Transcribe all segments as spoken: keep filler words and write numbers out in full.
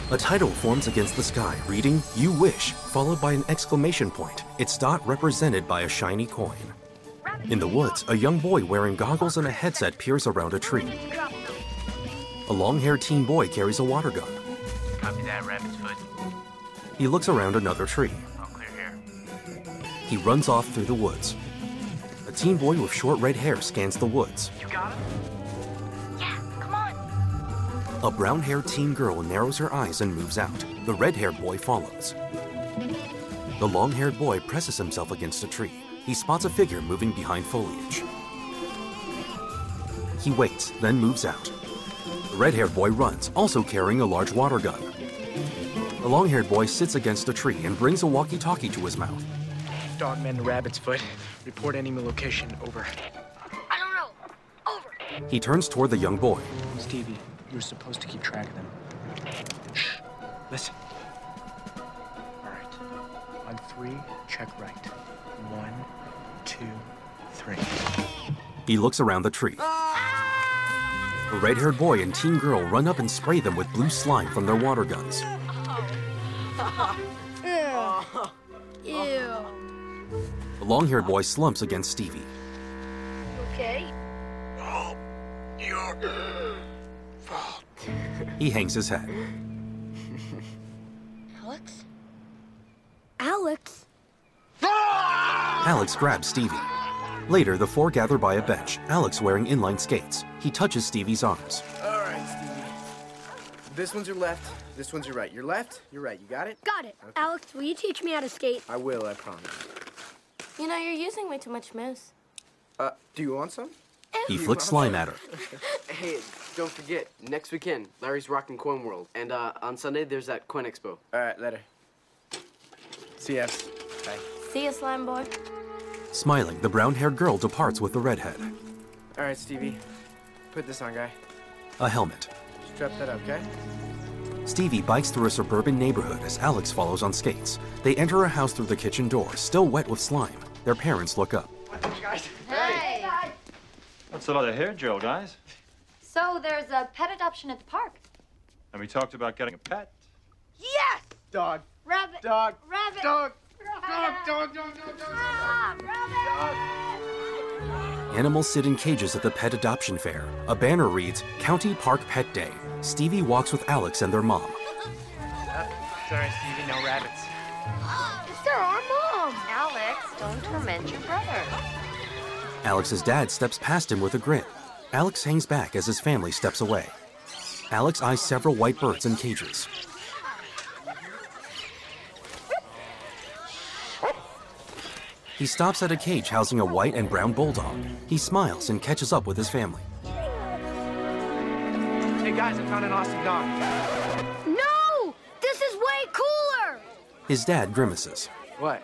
A title forms against the sky reading, "You wish," followed by an exclamation point, its dot represented by a shiny coin. In the woods, a young boy wearing goggles and a headset peers around a tree. A long-haired teen boy carries a water gun. Copy that, Rabbit's Foot. He looks around another tree. All clear here. He runs off through the woods. A teen boy with short red hair scans the woods. You got him? Yeah, come on. A brown-haired teen girl narrows her eyes and moves out. The red-haired boy follows. The long-haired boy presses himself against a tree. He spots a figure moving behind foliage. He waits, then moves out. The red-haired boy runs, also carrying a large water gun. The long-haired boy sits against a tree and brings a walkie-talkie to his mouth. Dogman to Rabbit's Foot. Report enemy location, over. I don't know. Over. He turns toward the young boy. Stevie, you were supposed to keep track of them. Shh. Listen. All right. On three, check right. One, two, three. He looks around the tree. The red-haired boy and teen girl run up and spray them with blue slime from their water guns. Ew. The long-haired boy slumps against Stevie. Okay. Oh, your fault. He hangs his head. Alex? Alex? Alex grabs Stevie. Later, the four gather by a bench, Alex wearing inline skates. He touches Stevie's arms. All right, Stevie. This one's your left, this one's your right. Your left, your right. You got it? Got it. Okay. Alex, will you teach me how to skate? I will, I promise. You know, you're using way too much mousse. Uh, do you want some? He flicks slime at her. Hey, don't forget, next weekend, Larry's Rockin' Coin World. And uh, on Sunday, there's that Coin Expo. All right, later. C S. Bye. See ya, slime boy. Smiling, the brown-haired girl departs with the redhead. All right, Stevie. Put this on, guy. A helmet. Strap that up, okay? Stevie bikes through a suburban neighborhood as Alex follows on skates. They enter a house through the kitchen door, still wet with slime. Their parents look up. Hey! What's a lot of hair gel, guys? So there's a pet adoption at the park. And we talked about getting a pet. Yes! Dog. Rabbit. Dog. Rabbit. Dog. Rabbit. Dog, dog, dog, dog, dog, Ah, rabbit. Animals sit in cages at the pet adoption fair. A banner reads, County Park Pet Day. Stevie walks with Alex and their mom. Sorry, Stevie, no rabbits. They're our mom. Alex, don't torment your brother. Alex's dad steps past him with a grin. Alex hangs back as his family steps away. Alex eyes several white birds in cages. He stops at a cage housing a white and brown bulldog. He smiles and catches up with his family. Hey, guys, I found an awesome dog. No! This is way cooler! His dad grimaces. What?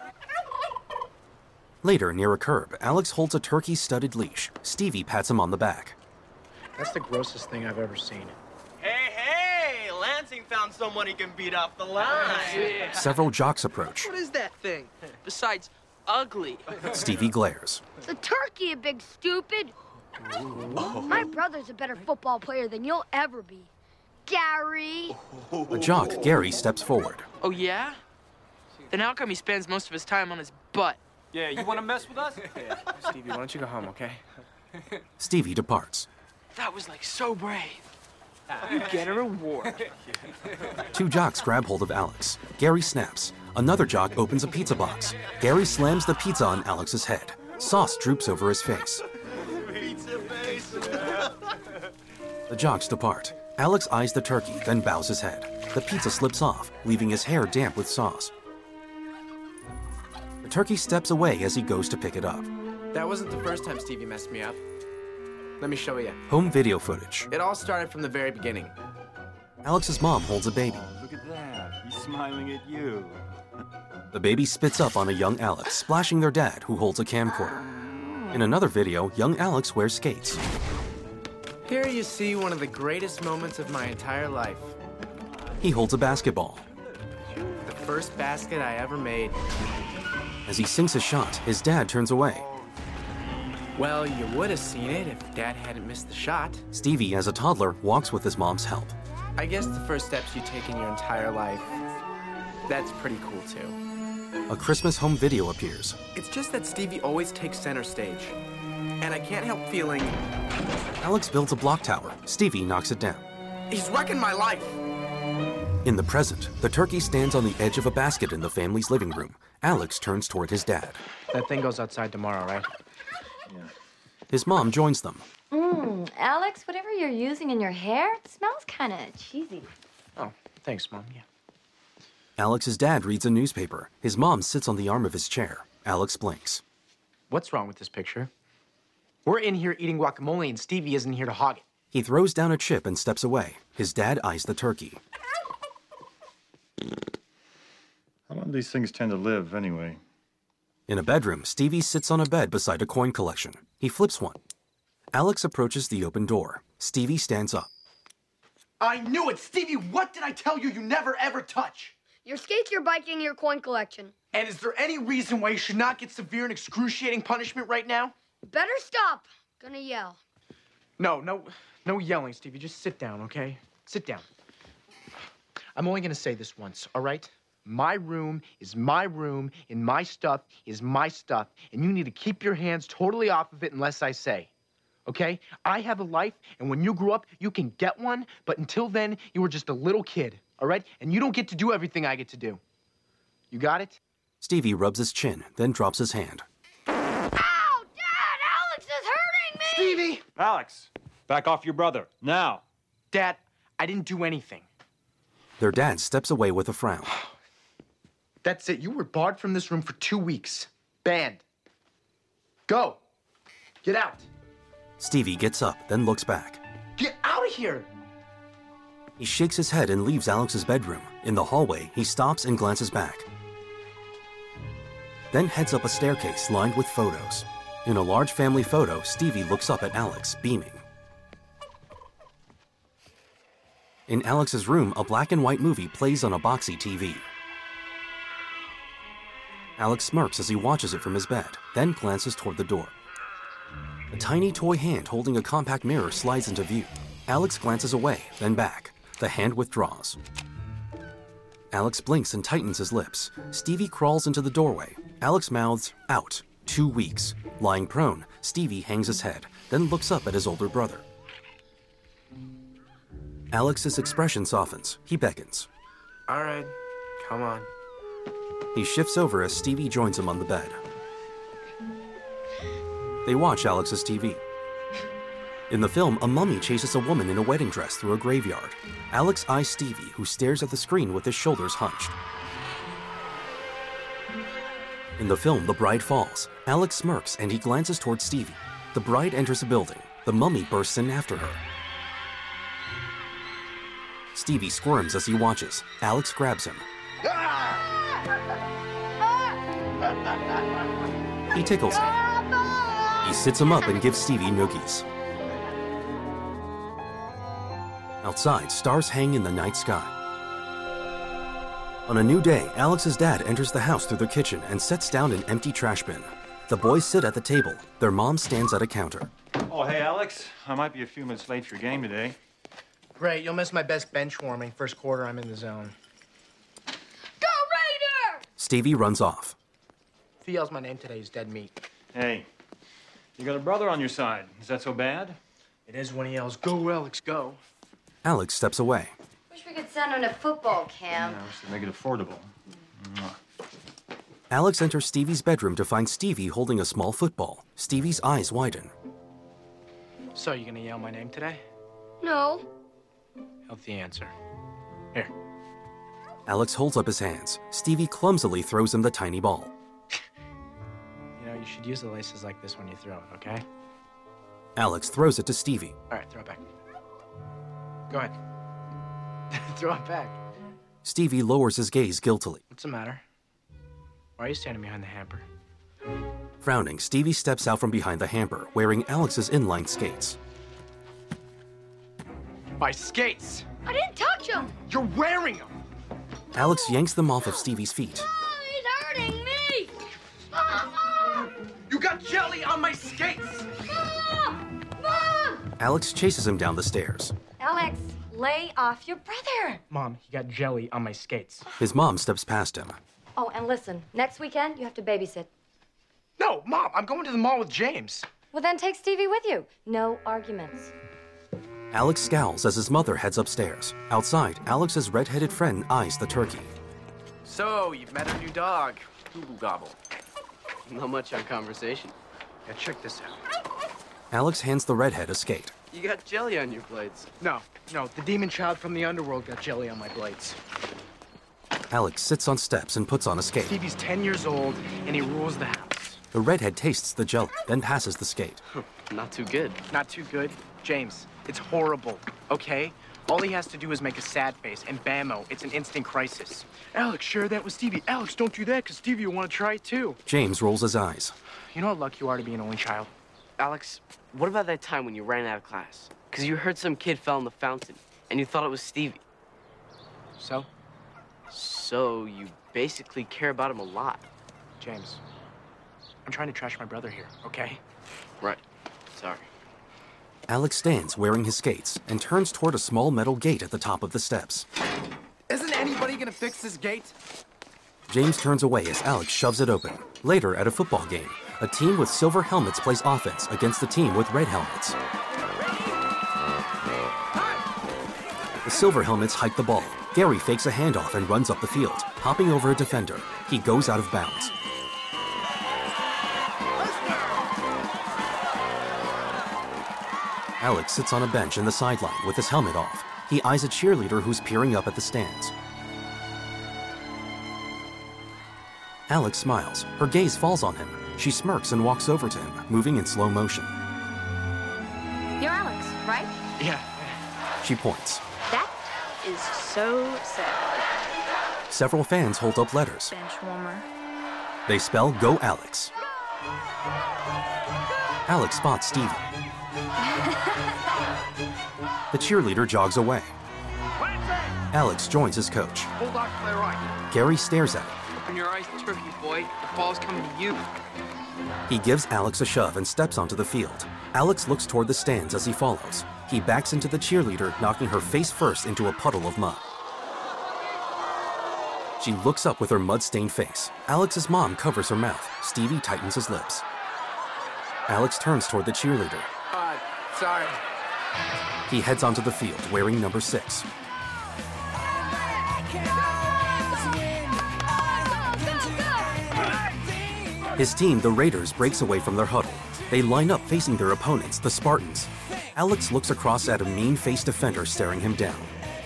Later, near a curb, Alex holds a turkey-studded leash. Stevie pats him on the back. That's the grossest thing I've ever seen. Hey, hey! Lansing found someone he can beat off the line. Several jocks approach. What is that thing? Besides, ugly. Stevie glares. The turkey, you big stupid. My brother's a better football player than you'll ever be. Gary. A jock, Gary, steps forward. Oh, yeah? Then how come he spends most of his time on his butt? Yeah, you want to mess with us? Stevie, why don't you go home, okay? Stevie departs. That was like so brave. You get a reward. Two jocks grab hold of Alex. Gary snaps. Another jock opens a pizza box. Gary slams the pizza on Alex's head. Sauce droops over his face. Pizza face. The jocks depart. Alex eyes the turkey, then bows his head. The pizza slips off, leaving his hair damp with sauce. The turkey steps away as he goes to pick it up. That wasn't the first time Stevie messed me up. Let me show you. Home video footage. It all started from the very beginning. Alex's mom holds a baby. Look at that. He's smiling at you. The baby spits up on a young Alex, splashing their dad, who holds a camcorder. In another video, young Alex wears skates. Here you see one of the greatest moments of my entire life. He holds a basketball. The first basket I ever made. As he sinks a shot, his dad turns away. Well, you would have seen it if Dad hadn't missed the shot. Stevie, as a toddler, walks with his mom's help. I guess the first steps you take in your entire life, that's pretty cool too. A Christmas home video appears. It's just that Stevie always takes center stage. And I can't help feeling... Alex builds a block tower. Stevie knocks it down. He's wrecking my life! In the present, the turkey stands on the edge of a basket in the family's living room. Alex turns toward his dad. That thing goes outside tomorrow, right? Yeah. His mom joins them. Mmm, Alex, whatever you're using in your hair, it smells kind of cheesy. Oh, thanks, Mom. Yeah. Alex's dad reads a newspaper. His mom sits on the arm of his chair. Alex blinks. What's wrong with this picture? We're in here eating guacamole and Stevie isn't here to hog it. He throws down a chip and steps away. His dad eyes the turkey. How long do these things tend to live, anyway? In a bedroom, Stevie sits on a bed beside a coin collection. He flips one. Alex approaches the open door. Stevie stands up. I knew it! Stevie, what did I tell you you never ever touch? Your skates, your bike, and your coin collection. And is there any reason why you should not get severe and excruciating punishment right now? Better stop. Gonna yell. No, no, no yelling, Stevie. Just sit down, okay? Sit down. I'm only gonna say this once, all right? My room is my room, and my stuff is my stuff, and you need to keep your hands totally off of it unless I say, okay? I have a life, and when you grow up, you can get one, but until then, you were just a little kid, all right? And you don't get to do everything I get to do. You got it? Stevie rubs his chin, then drops his hand. Stevie! Alex, back off your brother, now. Dad, I didn't do anything. Their dad steps away with a frown. That's it. You were barred from this room for two weeks. Banned. Go. Get out. Stevie gets up, then looks back. Get out of here! He shakes his head and leaves Alex's bedroom. In the hallway, he stops and glances back. Then heads up a staircase lined with photos. In a large family photo, Stevie looks up at Alex, beaming. In Alex's room, a black and white movie plays on a boxy T V. Alex smirks as he watches it from his bed, then glances toward the door. A tiny toy hand holding a compact mirror slides into view. Alex glances away, then back. The hand withdraws. Alex blinks and tightens his lips. Stevie crawls into the doorway. Alex mouths, "Out." Two weeks. Lying prone, Stevie hangs his head, then looks up at his older brother. Alex's expression softens. He beckons. All right, come on. He shifts over as Stevie joins him on the bed. They watch Alex's T V. In the film, a mummy chases a woman in a wedding dress through a graveyard. Alex eyes Stevie, who stares at the screen with his shoulders hunched. In the film, the bride falls. Alex smirks and he glances towards Stevie. The bride enters a building. The mummy bursts in after her. Stevie squirms as he watches. Alex grabs him. He tickles him. He sits him up and gives Stevie noogies. Outside, stars hang in the night sky. On a new day, Alex's dad enters the house through the kitchen and sets down an empty trash bin. The boys sit at the table. Their mom stands at a counter. Oh, hey, Alex. I might be a few minutes late for your game today. Great, you'll miss my best bench warming. First quarter, I'm in the zone. Go Raider! Stevie runs off. If he yells my name today, he's dead meat. Hey, you got a brother on your side. Is that so bad? It is when he yells, "Go, Alex, go." Alex steps away. Wish we could send him to football camp. Yeah, to make it affordable. Alex enters Stevie's bedroom to find Stevie holding a small football. Stevie's eyes widen. So, you gonna yell my name today? No. Healthy answer. Here. Alex holds up his hands. Stevie clumsily throws him the tiny ball. You know, you should use the laces like this when you throw it, okay? Alex throws it to Stevie. All right, throw it back. Go ahead. Throw it back. Stevie lowers his gaze guiltily. What's the matter? Why are you standing behind the hamper? Frowning, Stevie steps out from behind the hamper, wearing Alex's inline skates. My skates! I didn't touch him! You're wearing them! Alex yanks them off of Stevie's feet. Oh, he's hurting me! Mama! You got jelly on my skates! Mom! Mom! Alex chases him down the stairs. Alex, lay off your brother. Mom, he got jelly on my skates. His mom steps past him. Oh, and listen, next weekend you have to babysit. No, Mom, I'm going to the mall with James. Well, then take Stevie with you. No arguments. Alex scowls as his mother heads upstairs. Outside, Alex's red-headed friend eyes the turkey. So, you've met our new dog, Goo Gobble. Not much on conversation. Yeah, check this out. Alex hands the redhead a skate. You got jelly on your blades. No, no, the demon child from the underworld got jelly on my blades. Alex sits on steps and puts on a skate. Stevie's ten years old, and he rules the house. The redhead tastes the jelly, then passes the skate. Not too good. Not too good? James, it's horrible, okay? All he has to do is make a sad face, and bammo, it's an instant crisis. Alex, share that with Stevie. Alex, don't do that, because Stevie will want to try it too. James rolls his eyes. You know how lucky you are to be an only child? Alex, what about that time when you ran out of class? Because you heard some kid fell in the fountain, and you thought it was Stevie. So? So you basically care about him a lot. James, I'm trying to trash my brother here, okay? Right. Sorry. Alex stands wearing his skates and turns toward a small metal gate at the top of the steps. Isn't anybody gonna fix this gate? James turns away as Alex shoves it open. Later, at a football game, a team with silver helmets plays offense against a team with red helmets. The silver helmets hike the ball. Gary fakes a handoff and runs up the field, hopping over a defender. He goes out of bounds. Alex sits on a bench in the sideline with his helmet off. He eyes a cheerleader who's peering up at the stands. Alex smiles. Her gaze falls on him. She smirks and walks over to him, moving in slow motion. You're Alex, right? Yeah. She points. That is so sad. Several fans hold up letters. Bench warmer. They spell Go Alex. Alex spots Stevie. The cheerleader jogs away. Alex joins his coach. Hold on, play right. Gary stares at him. Open your eyes, turkey boy. The ball's coming to you. He gives Alex a shove and steps onto the field. Alex looks toward the stands as he follows. He backs into the cheerleader, knocking her face first into a puddle of mud. She looks up with her mud-stained face. Alex's mom covers her mouth. Stevie tightens his lips. Alex turns toward the cheerleader. Uh, sorry. He heads onto the field, wearing number six. His team, the Raiders, breaks away from their huddle. They line up facing their opponents, the Spartans. Alex looks across at a mean-faced defender staring him down.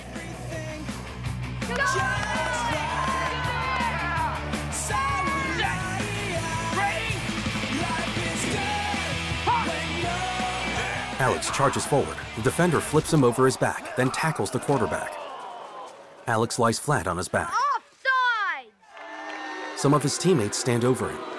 Alex charges forward. The defender flips him over his back, then tackles the quarterback. Alex lies flat on his back. Offside! Some of his teammates stand over him.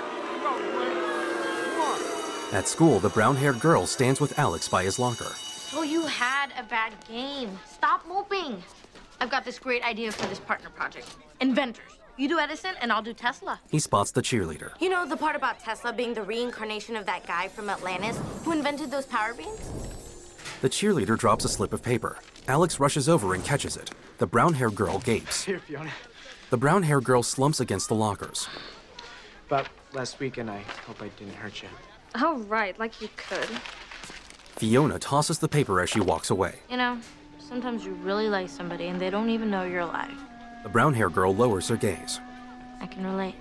At school, the brown-haired girl stands with Alex by his locker. So you had a bad game. Stop moping. I've got this great idea for this partner project. Inventors. You do Edison, and I'll do Tesla. He spots the cheerleader. You know the part about Tesla being the reincarnation of that guy from Atlantis who invented those power beams? The cheerleader drops a slip of paper. Alex rushes over and catches it. The brown-haired girl gapes. Here, Fiona. The brown-haired girl slumps against the lockers. But last weekend, I hope I didn't hurt you. Oh, right, like you could. Fiona tosses the paper as she walks away. You know, sometimes you really like somebody and they don't even know you're alive. The brown-haired girl lowers her gaze. I can relate.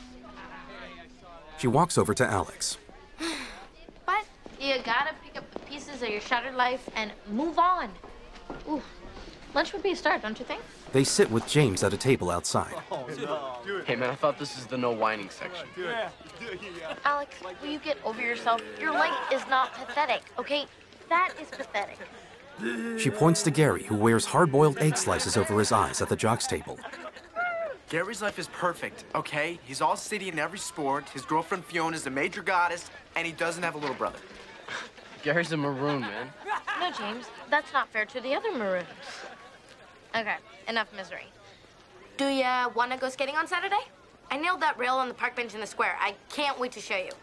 She walks over to Alex. But you gotta pick up the pieces of your shattered life and move on. Ooh, lunch would be a start, don't you think? They sit with James at a table outside. Oh, no. Hey, man, I thought this is the no whining section. Alex, will you get over yourself? Your life is not pathetic, okay? That is pathetic. She points to Gary, who wears hard-boiled egg slices over his eyes at the jocks table. Gary's life is perfect, okay? He's all city in every sport. His girlfriend Fiona's a major goddess, and he doesn't have a little brother. Gary's a maroon, man. No, James, that's not fair to the other maroons. Okay, enough misery. Do ya want to go skating on Saturday? I nailed that rail on the park bench in the square. I can't wait to show you.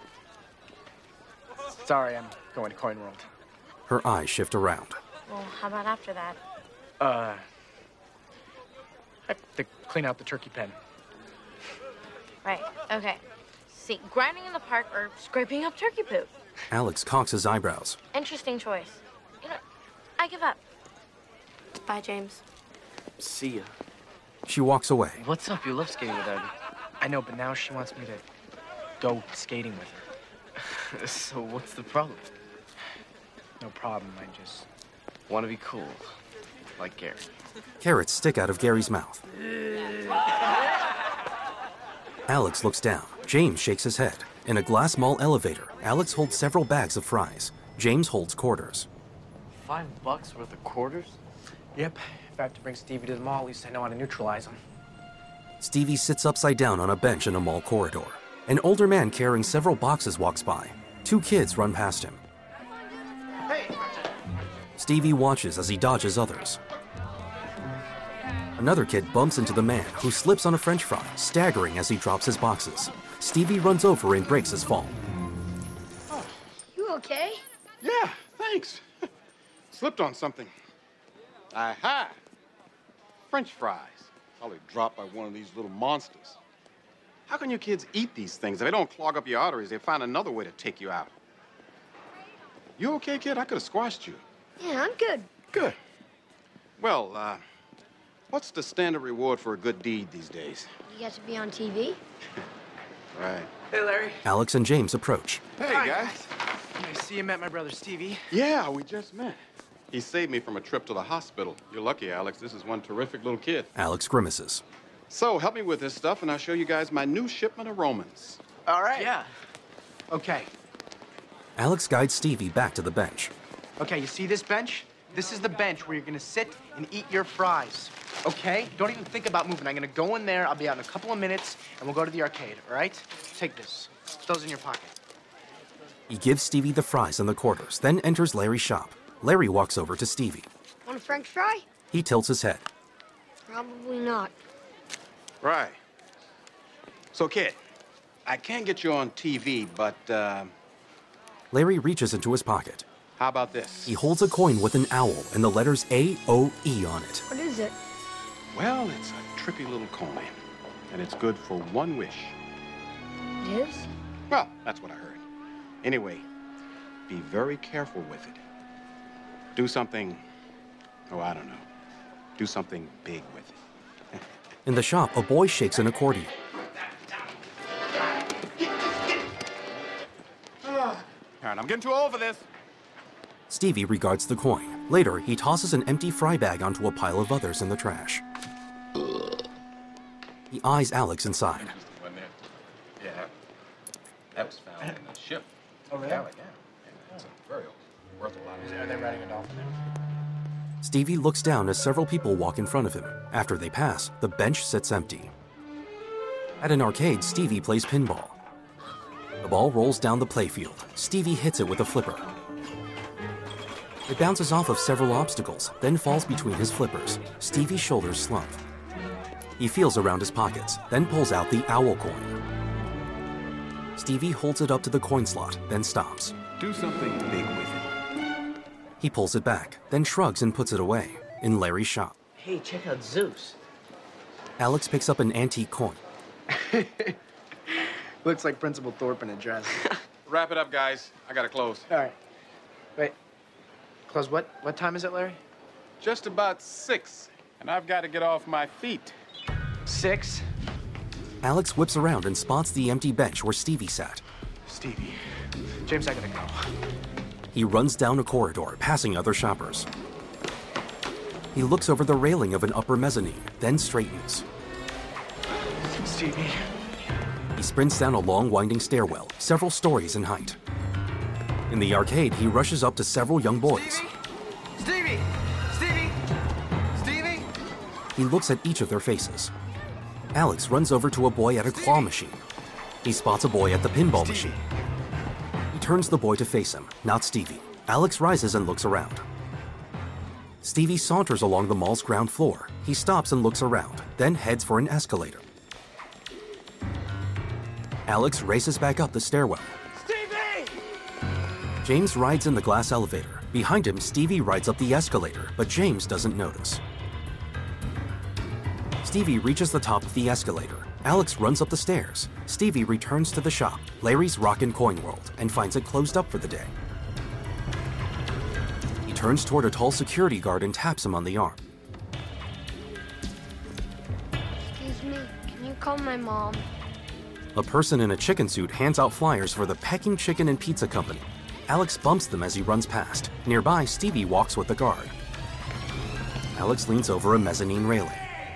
Sorry, I'm going to Coin World. Her eyes shift around. Well, how about after that? Uh, I have to clean out the turkey pen. Right, okay. See, grinding in the park or scraping up turkey poop. Alex cocks his eyebrows. Interesting choice. You know, I give up. Bye, James. See ya. She walks away. What's up? You love skating with Abby. I know, but now she wants me to go skating with her. So what's the problem? No problem, I just... Want to be cool, like Gary. Carrots stick out of Gary's mouth. Alex looks down. James shakes his head. In a glass mall elevator, Alex holds several bags of fries. James holds quarters. Five bucks worth of quarters? Yep. If I have to bring Stevie to the mall, at least I know how to neutralize him. Stevie sits upside down on a bench in a mall corridor. An older man carrying several boxes walks by. Two kids run past him. Stevie watches as he dodges others. Another kid bumps into the man, who slips on a French fry, staggering as he drops his boxes. Stevie runs over and breaks his fall. Oh, you okay? Yeah, thanks. Slipped on something. Aha! French fries. Probably dropped by one of these little monsters. How can you kids eat these things? If they don't clog up your arteries, they find another way to take you out. You okay, kid? I could have squashed you. Yeah, I'm good. Good. Well, uh, what's the standard reward for a good deed these days? You get to be on T V? Right. Hey, Larry. Alex and James approach. Hey, Hi, guys. I see you met my brother Stevie. Yeah, we just met. He saved me from a trip to the hospital. You're lucky, Alex. This is one terrific little kid. Alex grimaces. So, help me with this stuff, and I'll show you guys my new shipment of Romans. All right. Yeah. Okay. Alex guides Stevie back to the bench. Okay, you see this bench? This is the bench where you're gonna sit and eat your fries. Okay? Don't even think about moving. I'm gonna go in there, I'll be out in a couple of minutes, and we'll go to the arcade, all right? Take this. Put those in your pocket. He gives Stevie the fries and the quarters, then enters Larry's shop. Larry walks over to Stevie. Want a French fry? He tilts his head. Probably not. Right. So, kid, I can't get you on T V, but, uh... Larry reaches into his pocket. How about this? He holds a coin with an owl and the letters A O E on it. What is it? Well, it's a trippy little coin, and it's good for one wish. It is? Well, that's what I heard. Anyway, be very careful with it. Do something, oh, I don't know. Do something big with it. In the shop, a boy shakes an accordion. All right, I'm getting too old for this. Stevie regards the coin. Later, he tosses an empty fry bag onto a pile of others in the trash. He eyes Alex inside. Yeah. That was found in the ship. Oh, really? Yeah, yeah. It's very old. Worth a lot of Are they riding a dolphin there? Stevie looks down as several people walk in front of him. After they pass, the bench sits empty. At an arcade, Stevie plays pinball. The ball rolls down the playfield. Stevie hits it with a flipper. It bounces off of several obstacles, then falls between his flippers. Stevie's shoulders slump. He feels around his pockets, then pulls out the owl coin. Stevie holds it up to the coin slot, then stops. Do something big with it. He pulls it back, then shrugs and puts it away, in Larry's shop. Hey, check out Zeus. Alex picks up an antique coin. Looks like Principal Thorpe in a dress. Wrap it up, guys. I gotta close. All right. Wait. Close what? What time is it, Larry? Just about six, and I've got to get off my feet. Six? Alex whips around and spots the empty bench where Stevie sat. Stevie. James, I gotta go. He runs down a corridor, passing other shoppers. He looks over the railing of an upper mezzanine, then straightens. Stevie. He sprints down a long, winding stairwell, several stories in height. In the arcade, he rushes up to several young boys. Stevie! Stevie! Stevie! He looks at each of their faces. Alex runs over to a boy at a claw machine. He spots a boy at the pinball machine. He turns the boy to face him, not Stevie. Alex rises and looks around. Stevie saunters along the mall's ground floor. He stops and looks around, then heads for an escalator. Alex races back up the stairwell. Stevie! James rides in the glass elevator. Behind him, Stevie rides up the escalator, but James doesn't notice. Stevie reaches the top of the escalator. Alex runs up the stairs. Stevie returns to the shop, Larry's Rockin' Coin World, and finds it closed up for the day. He turns toward a tall security guard and taps him on the arm. Excuse me, can you call my mom? A person in a chicken suit hands out flyers for the Peking Chicken and Pizza Company. Alex bumps them as he runs past. Nearby, Stevie walks with the guard. Alex leans over a mezzanine railing.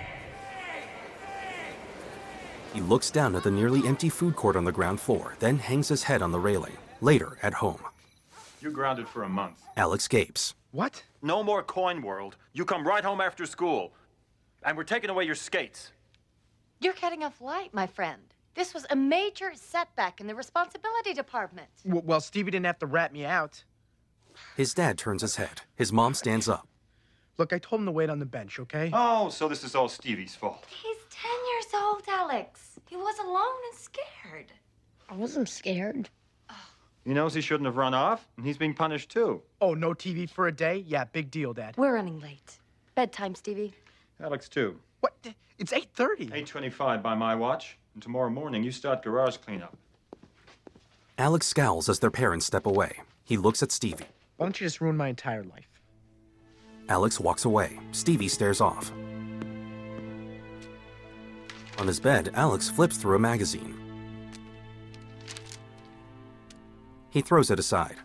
He looks down at the nearly empty food court on the ground floor, then hangs his head on the railing. Later, at home. You're grounded for a month. Alex gapes. What? No more Coin World. You come right home after school. And we're taking away your skates. You're getting off light, my friend. This was a major setback in the responsibility department. W well, Stevie didn't have to rat me out. His dad turns his head. His mom stands up. Look, I told him to wait on the bench, okay? Oh, so this is all Stevie's fault. He's ten years old, Alex. He was alone and scared. I wasn't scared. He knows he shouldn't have run off, and he's being punished too. Oh, no T V for a day? Yeah, big deal, Dad. We're running late. Bedtime, Stevie. Alex, too. What? It's eight thirty. eight twenty-five by my watch, and tomorrow morning you start garage cleanup. Alex scowls as their parents step away. He looks at Stevie. Why don't you just ruin my entire life? Alex walks away. Stevie stares off. On his bed, Alex flips through a magazine. He throws it aside.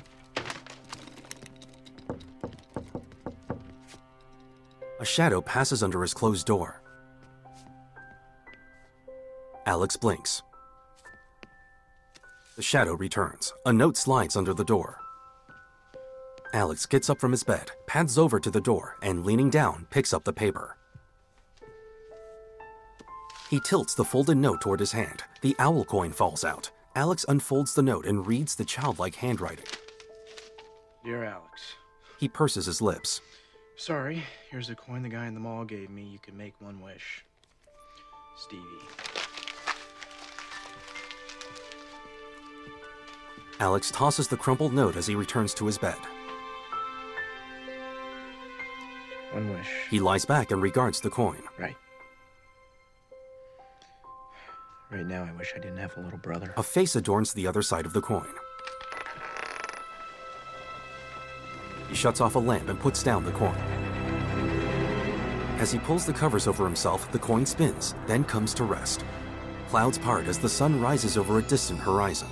A shadow passes under his closed door. Alex blinks. The shadow returns. A note slides under the door. Alex gets up from his bed, pads over to the door, and leaning down, picks up the paper. He tilts the folded note toward his hand. The owl coin falls out. Alex unfolds the note and reads the childlike handwriting. Dear Alex. He purses his lips. Sorry, here's a coin the guy in the mall gave me. You can make one wish. Stevie. Alex tosses the crumpled note as he returns to his bed. One wish. He lies back and regards the coin. Right. Right now, I wish I didn't have a little brother. A face adorns the other side of the coin. He shuts off a lamp and puts down the coin. As he pulls the covers over himself, the coin spins, then comes to rest. Clouds part as the sun rises over a distant horizon.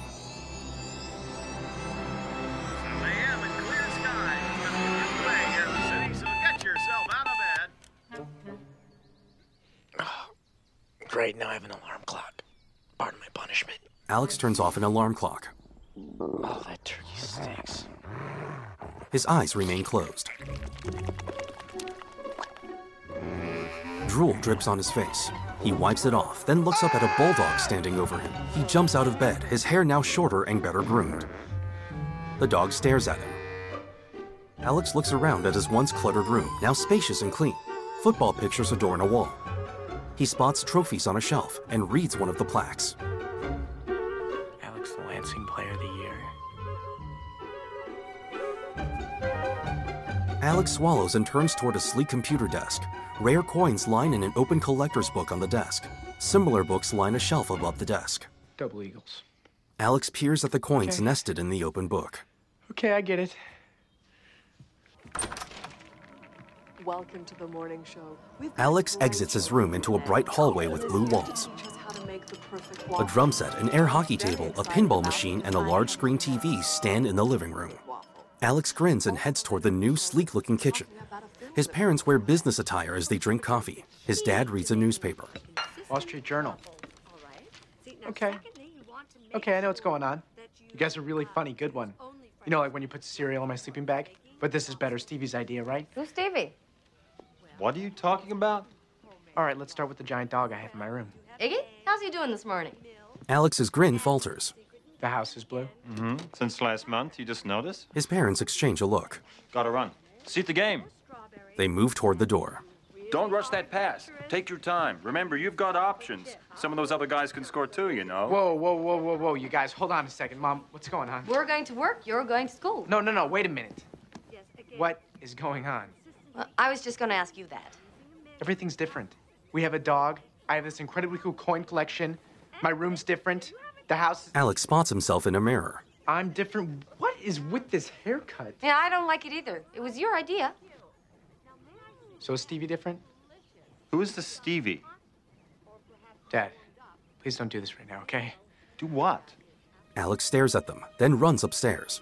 Great, now I have an alarm clock. Pardon my punishment. Alex turns off an alarm clock. Oh, that turkey stinks. His eyes remain closed. Drool drips on his face. He wipes it off, then looks up at a bulldog standing over him. He jumps out of bed, his hair now shorter and better groomed. The dog stares at him. Alex looks around at his once cluttered room, now spacious and clean. Football pictures adorn a wall. He spots trophies on a shelf and reads one of the plaques. Alex, the Lansing Player of the Year. Alex swallows and turns toward a sleek computer desk. Rare coins line in an open collector's book on the desk. Similar books line a shelf above the desk. Double eagles. Alex peers at the coins Okay. nested in the open book. Okay, I get it. Welcome to the morning show. Alex exits his room into a bright hallway with blue walls. A drum set, an air hockey table, a pinball machine, and a large screen T V stand in the living room. Alex grins and heads toward the new, sleek-looking kitchen. His parents wear business attire as they drink coffee. His dad reads a newspaper. Wall Street Journal. Okay. Okay, I know what's going on. You guys are really funny. Good one. You know, like when you put cereal in my sleeping bag? But this is better. Stevie's idea, right? Who's Stevie? What are you talking about? All right, let's start with the giant dog I have in my room. Iggy, how's he doing this morning? Alex's grin falters. The house is blue. Mm-hmm. Since last month, you just noticed? His parents exchange a look. Gotta run. See the game. They move toward the door. Don't rush that pass. Take your time. Remember, you've got options. Some of those other guys can score too, you know. Whoa, whoa, whoa, whoa, whoa. You guys, hold on a second. Mom, what's going on? We're going to work, you're going to school. No, no, no, wait a minute. What is going on? Well, I was just going to ask you that. Everything's different. We have a dog. I have this incredibly cool coin collection. My room's different. The house... Alex spots himself in a mirror. I'm different. What is with this haircut? Yeah, I don't like it either. It was your idea. So is Stevie different? Who is the Stevie? Dad, please don't do this right now, okay? Do what? Alex stares at them, then runs upstairs.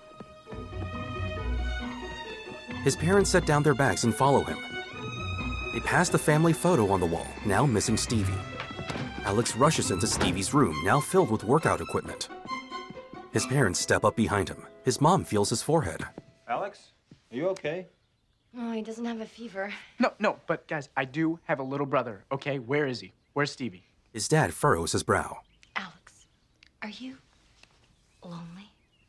His parents set down their bags and follow him. They pass the family photo on the wall, now missing Stevie. Alex rushes into Stevie's room, now filled with workout equipment. His parents step up behind him. His mom feels his forehead. Alex, are you okay? Oh, he doesn't have a fever. No, no, but guys, I do have a little brother, okay? Where is he? Where's Stevie? His dad furrows his brow. Alex, are you lonely?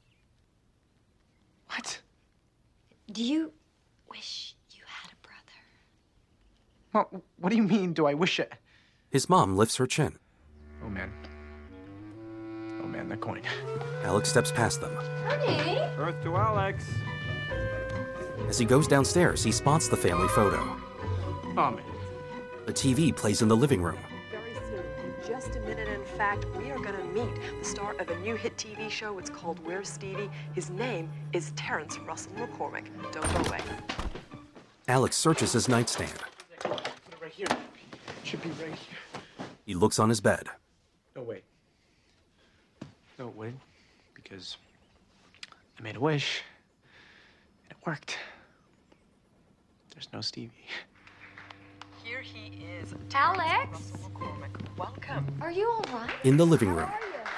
What? Do you wish you had a brother? Well, what do you mean, do I wish it? His mom lifts her chin. Oh, man. Oh, man, the coin. Alex steps past them. Honey? Earth to Alex. As he goes downstairs, he spots the family photo. Oh, man. The T V plays in the living room. Very soon, in just a minute, in fact, we are going to meet the star of a new hit T V show. It's called Where's Stevie? His name is Terrence Russell McCormick. Don't go away. Alex searches his nightstand. Put it right here. It should be right here. He looks on his bed. No, wait. No, it wouldn't. Because I made a wish, and it worked. There's no Stevie. Here he is. Alex? Welcome. Are you all right? In the living room,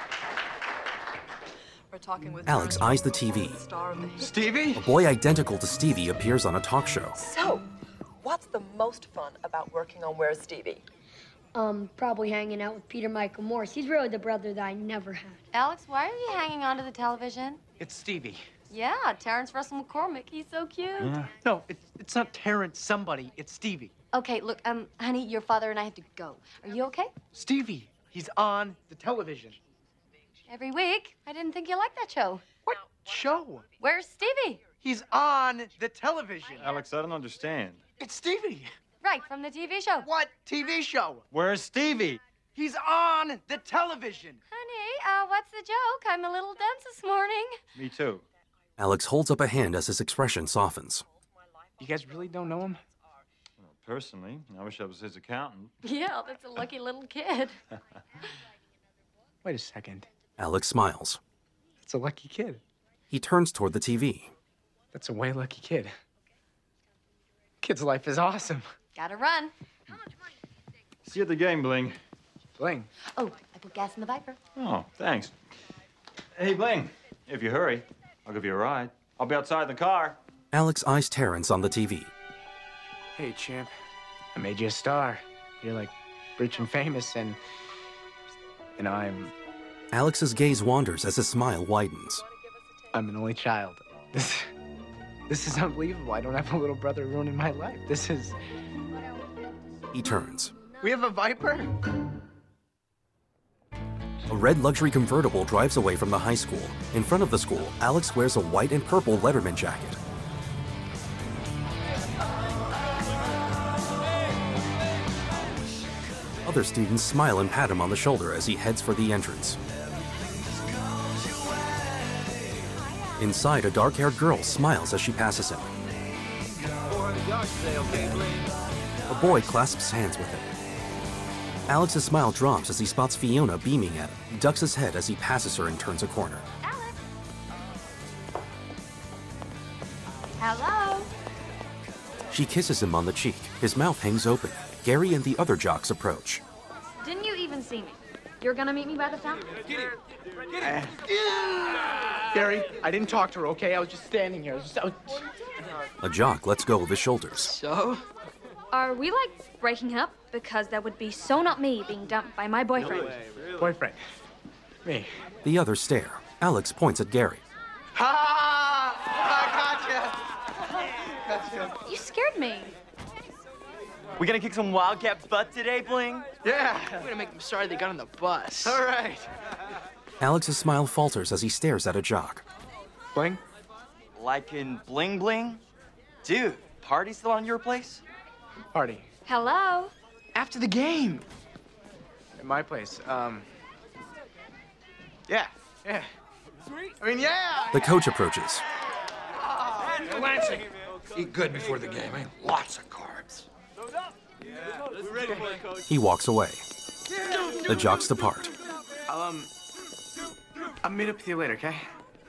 We're talking with Alex eyes the T V. star of the hit. Stevie? A boy identical to Stevie appears on a talk show. So, what's the most fun about working on Where's Stevie? Um, probably hanging out with Peter Michael Morse. He's really the brother that I never had. Alex, why are you hanging onto the television? It's Stevie. Yeah, Terrence Russell McCormick. He's so cute. No, it's, it's not Terrence somebody. It's Stevie. Okay, look, um, honey, your father and I have to go. Are you okay? Stevie. He's on the television. Every week? I didn't think you liked that show. What show? Where's Stevie? He's on the television. Alex, I don't understand. It's Stevie. Right, from the T V show. What T V show? Where's Stevie? He's on the television. Honey, uh, what's the joke? I'm a little dense this morning. Me too. Alex holds up a hand as his expression softens. You guys really don't know him? Well, personally, I wish I was his accountant. Yeah, that's a lucky little kid. Wait a second. Alex smiles. That's a lucky kid. He turns toward the T V. That's a way lucky kid. Kid's life is awesome. Gotta run. See you at the game, Bling. Bling. Oh, I put gas in the Viper. Oh, thanks. Hey, Bling, if you hurry, I'll give you a ride. I'll be outside in the car. Alex eyes Terrence on the T V. Hey, champ. I made you a star. You're like rich and famous, and and I'm Alex's gaze wanders as his smile widens. I'm an only child. This this is unbelievable. I don't have a little brother ruining my life. This is. He turns. We have a Viper? A red luxury convertible drives away from the high school. In front of the school, Alex wears a white and purple Letterman jacket. Other students smile and pat him on the shoulder as he heads for the entrance. Inside, a dark-haired girl smiles as she passes him. A boy clasps hands with him. Alex's smile drops as he spots Fiona beaming at him. He ducks his head as he passes her and turns a corner. Alex! Hello? She kisses him on the cheek. His mouth hangs open. Gary and the other jocks approach. Didn't you even see me? You're gonna meet me by the fountain? Uh, Gary, I didn't talk to her, okay? I was just standing here. I was just, I was... A jock lets go of his shoulders. So? Are we, like, breaking up? Because that would be so not me being dumped by my boyfriend. No way, really? Boyfriend. Me. The others stare. Alex points at Gary. Ha! I gotcha! Gotcha. You scared me. We gonna kick some Wildcat butt today, Bling? Yeah. We're gonna make them sorry they got on the bus. All right. Alex's smile falters as he stares at a jock. Bling? Like in Bling Bling? Dude, party still on your place? Party. Hello? After the game. At my place. Um. Yeah. Yeah. I mean, yeah. The coach approaches. Hey, Lansing, eat good before the game, eh? Lots of carbs. We're ready for it, Coach. He walks away. The jocks depart. I'll, um. I'll meet up with you later, okay?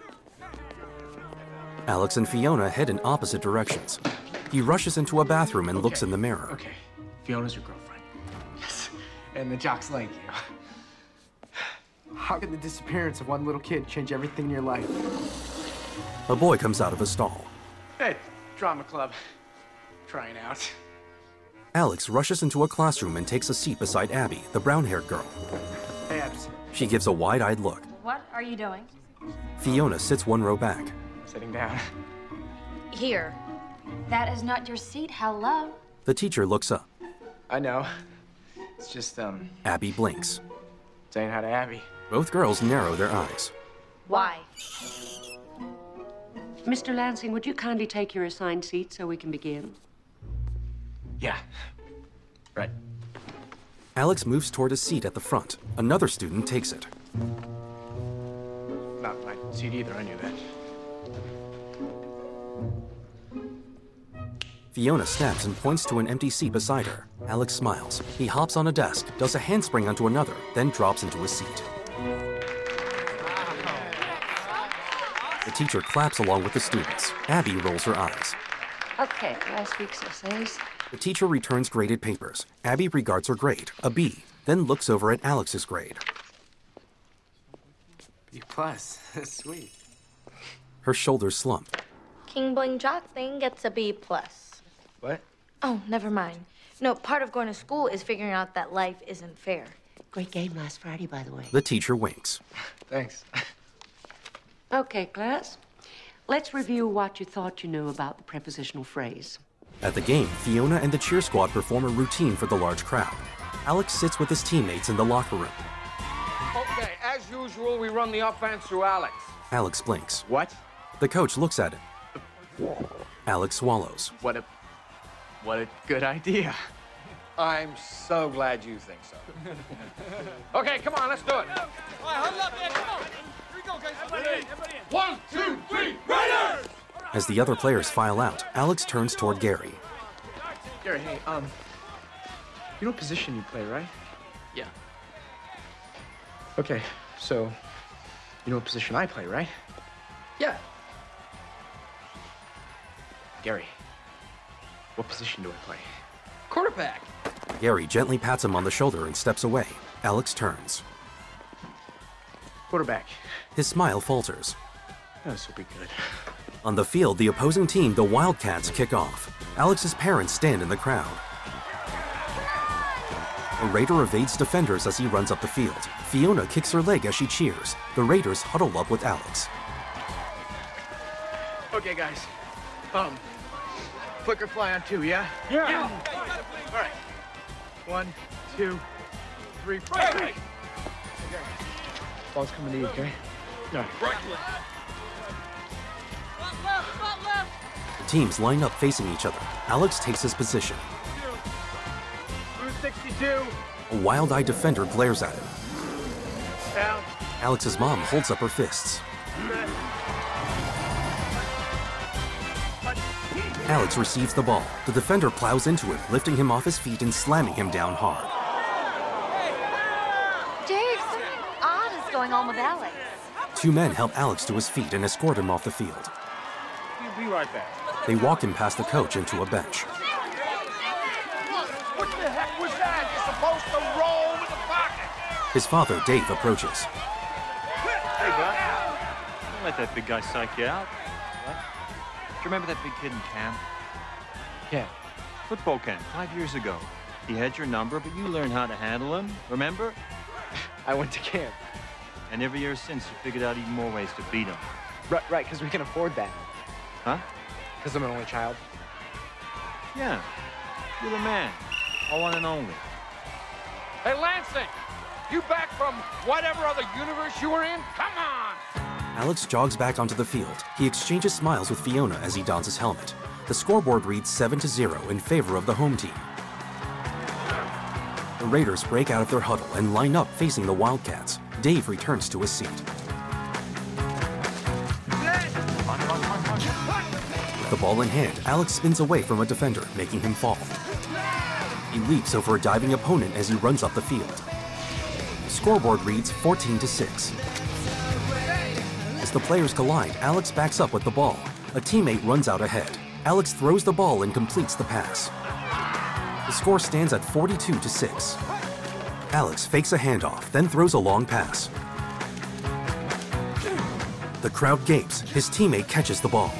Alex and Fiona head in opposite directions. He rushes into a bathroom and looks in the mirror. Okay. Fiona's your girlfriend. Yes. And the jocks like you. How can the disappearance of one little kid change everything in your life? A boy comes out of a stall. Hey, drama club. Trying out. Alex rushes into a classroom and takes a seat beside Abby, the brown-haired girl. Hey, Abs. She gives a wide-eyed look. What are you doing? Fiona sits one row back. Sitting down. Here. That is not your seat. Hello. The teacher looks up. I know. It's just, um... Abby blinks. saying hi to Abby. Both girls narrow their eyes. Why? Mister Lansing, would you kindly take your assigned seat so we can begin? Yeah. Right. Alex moves toward a seat at the front. Another student takes it. Not my seat either, I knew that. Fiona snaps and points to an empty seat beside her. Alex smiles. He hops on a desk, does a handspring onto another, then drops into a seat. The teacher claps along with the students. Abby rolls her eyes. Okay, last week's essays. The teacher returns graded papers. Abby regards her grade, a B, then looks over at Alex's grade. B plus. Sweet. Her shoulders slump. King Bling Jock thing gets a B plus. What? Oh, never mind. No, part of going to school is figuring out that life isn't fair. Great game last Friday, by the way. The teacher winks. Thanks. Okay, class. Let's review what you thought you knew about the prepositional phrase. At the game, Fiona and the cheer squad perform a routine for the large crowd. Alex sits with his teammates in the locker room. Okay, as usual, we run the offense through Alex. Alex blinks. What? The coach looks at him. Alex swallows. What a... What a good idea. I'm so glad you think so. Okay, come on, let's do it. All right, huddle up, man. Come on. Here we go, guys. Everybody in. Everybody in. One, two, three, Raiders! As the other players file out, Alex turns toward Gary. Gary, hey, um... you know what position you play, right? Yeah. Okay, so... you know what position I play, right? Yeah. Gary, what position do I play? Quarterback. Gary gently pats him on the shoulder and steps away. Alex turns. Quarterback. His smile falters. Oh, this will be good. On the field, the opposing team, the Wildcats, kick off. Alex's parents stand in the crowd. A Raider evades defenders as he runs up the field. Fiona kicks her leg as she cheers. The Raiders huddle up with Alex. Okay, guys. Um, flicker fly on two, yeah? Yeah. yeah. All right. One, two, three, right. Okay. Ball's coming to you, okay? No. Right left. Left, left, left. Teams line up facing each other. Alex takes his position. Blue sixty-two. A wild-eyed defender glares at him. Down. Alex's mom holds up her fists. Alex receives the ball. The defender plows into him, lifting him off his feet and slamming him down hard. Dave, something odd is going on with Alex. Two men help Alex to his feet and escort him off the field. You'll be right back. They walk him past the coach into a bench. What the heck was that? You're supposed to roll with the pocket. His father, Dave, approaches. Hey, bud. Don't let that big guy psych you out. What? Do you remember that big kid in camp? Yeah. Football camp, five years ago. He had your number, but you learned how to handle him, remember? I went to camp. And every year since, you figured out even more ways to beat him. Right, right, because we can afford that. Huh? Because I'm an only child. Yeah. You're the man. Our one and only. Hey, Lansing, you back from whatever other universe you were in? Come on! Alex jogs back onto the field. He exchanges smiles with Fiona as he dons his helmet. The scoreboard reads seven to zero in favor of the home team. The Raiders break out of their huddle and line up facing the Wildcats. Dave returns to his seat. With the ball in hand, Alex spins away from a defender, making him fall. He leaps over a diving opponent as he runs up the field. The scoreboard reads fourteen to six. As the players collide, Alex backs up with the ball. A teammate runs out ahead. Alex throws the ball and completes the pass. The score stands at forty-two to six. Alex fakes a handoff, then throws a long pass. The crowd gapes. His teammate catches the ball.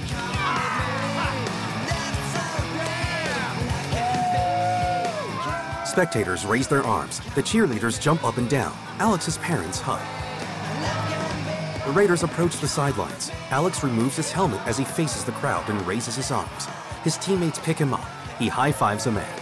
Spectators raise their arms. The cheerleaders jump up and down. Alex's parents hug. The Raiders approach the sidelines. Alex removes his helmet as he faces the crowd and raises his arms. His teammates pick him up. He high-fives a man.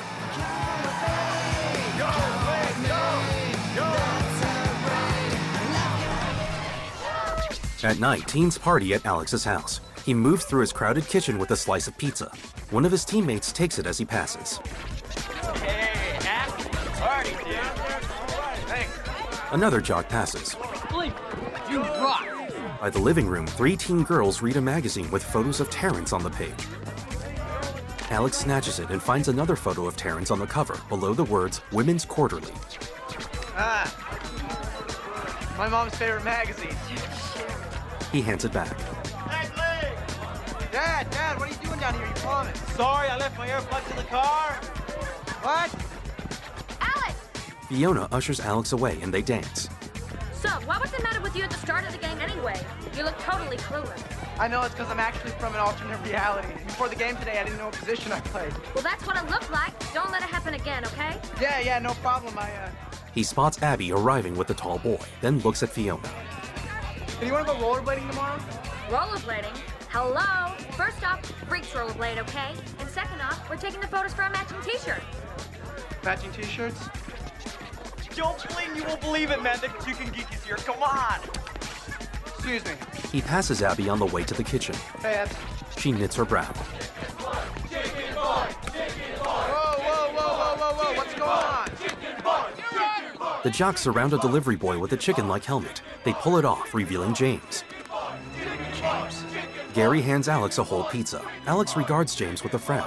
At night, teens party at Alex's house. He moves through his crowded kitchen with a slice of pizza. One of his teammates takes it as he passes. Hey, happy party, dude. Thanks. Another jock passes. You rock. By the living room, three teen girls read a magazine with photos of Terrence on the page. Alex snatches it and finds another photo of Terrence on the cover, below the words, Women's Quarterly. Ah, my mom's favorite magazine. He hands it back. Dad, Dad, what are you doing down here? You promised. Sorry, I left my AirPods in the car. What? Alex! Fiona ushers Alex away and they dance. So, what was the matter with you at the start of the game anyway? You look totally clueless. I know it's because I'm actually from an alternate reality. Before the game today, I didn't know what position I played. Well, that's what it looked like. Don't let it happen again, okay? Yeah, yeah, no problem. I, uh... He spots Abby arriving with the tall boy, then looks at Fiona. Do you want to go rollerblading tomorrow? Rollerblading? Hello? First off, freaks rollerblade, okay? And second off, we're taking the photos for our matching t-shirts. Matching t-shirts? Don't blink, you won't believe it, man. The chicken geek is here. Come on. Excuse me. He passes Abby on the way to the kitchen. Hey, Abby. She knits her brow. Chicken boy! Chicken boy! Whoa, whoa, whoa, whoa, whoa, whoa! What's going on? Chicken boy! Chicken boy! The jocks surround a delivery boy with a chicken-like helmet. They pull it off, revealing James. James. Gary hands Alex a whole pizza. Alex regards James with a frown.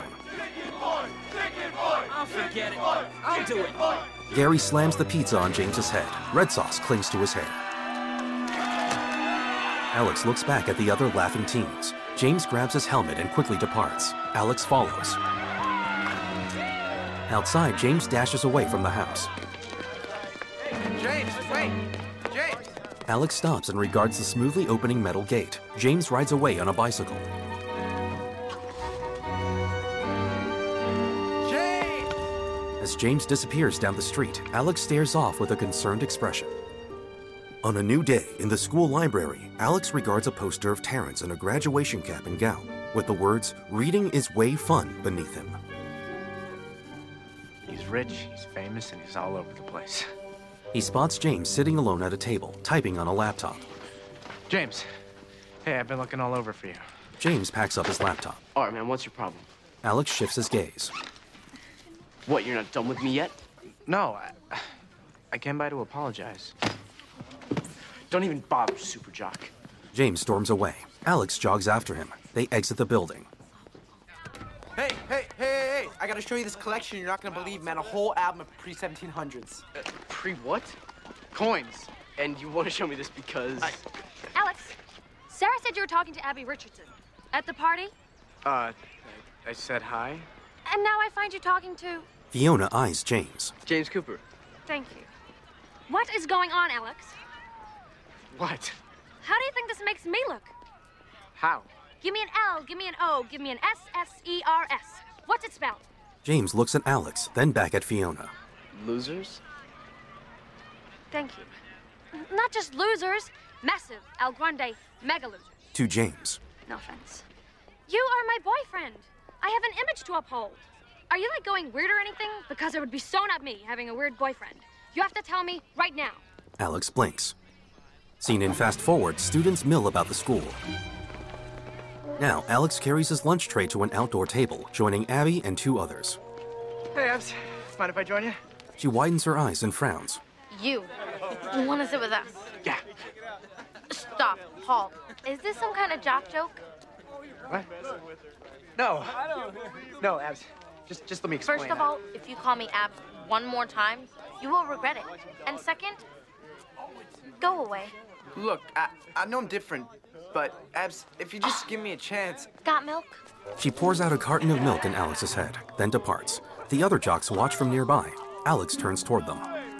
I'll forget it. I'll do it. Gary slams the pizza on James's head. Red sauce clings to his hair. Alex looks back at the other laughing teens. James grabs his helmet and quickly departs. Alex follows. Outside, James dashes away from the house. James, wait! James! Alex stops and regards the smoothly opening metal gate. James rides away on a bicycle. James! As James disappears down the street, Alex stares off with a concerned expression. On a new day, in the school library, Alex regards a poster of Terrence in a graduation cap and gown, with the words, "Reading is way fun," beneath him. He's rich, he's famous, and he's all over the place. He spots James sitting alone at a table, typing on a laptop. James, hey, I've been looking all over for you. James packs up his laptop. All right, man, what's your problem? Alex shifts his gaze. What, you're not done with me yet? No, I, I came by to apologize. Don't even bother, super jock. James storms away. Alex jogs after him. They exit the building. Hey, hey, hey, hey, hey! I gotta show you this collection you're not gonna believe, man. A whole album of pre seventeen hundreds. Uh, pre what? Coins. And you want to show me this because... I... Alex, Sarah said you were talking to Abby Richardson. At the party? Uh, I, I said hi. And now I find you talking to... Fiona eyes James. James Cooper. Thank you. What is going on, Alex? What? How do you think this makes me look? How? Give me an L, give me an O, give me an S, S E R S. What's it spelled? James looks at Alex, then back at Fiona. Losers? Thank you. Not just losers. Massive, El Grande, mega losers. To James. No offense. You are my boyfriend. I have an image to uphold. Are you like going weird or anything? Because it would be so not me having a weird boyfriend. You have to tell me right now. Alex blinks. Seen in Fast Forward, students mill about the school. Now, Alex carries his lunch tray to an outdoor table, joining Abby and two others. Hey, Abs. Mind if I join you? She widens her eyes and frowns. You. You want to sit with us? Yeah. Stop, Paul. Is this some kind of jock joke? What? No. No, Abs. Just, just let me explain. First of all, if you call me Abs one more time, you will regret it. And second, go away. Look, I, I know I'm different, but Abs, if you just give me a chance. Got milk? She pours out a carton of milk in Alex's head, then departs. The other jocks watch from nearby. Alex turns toward them.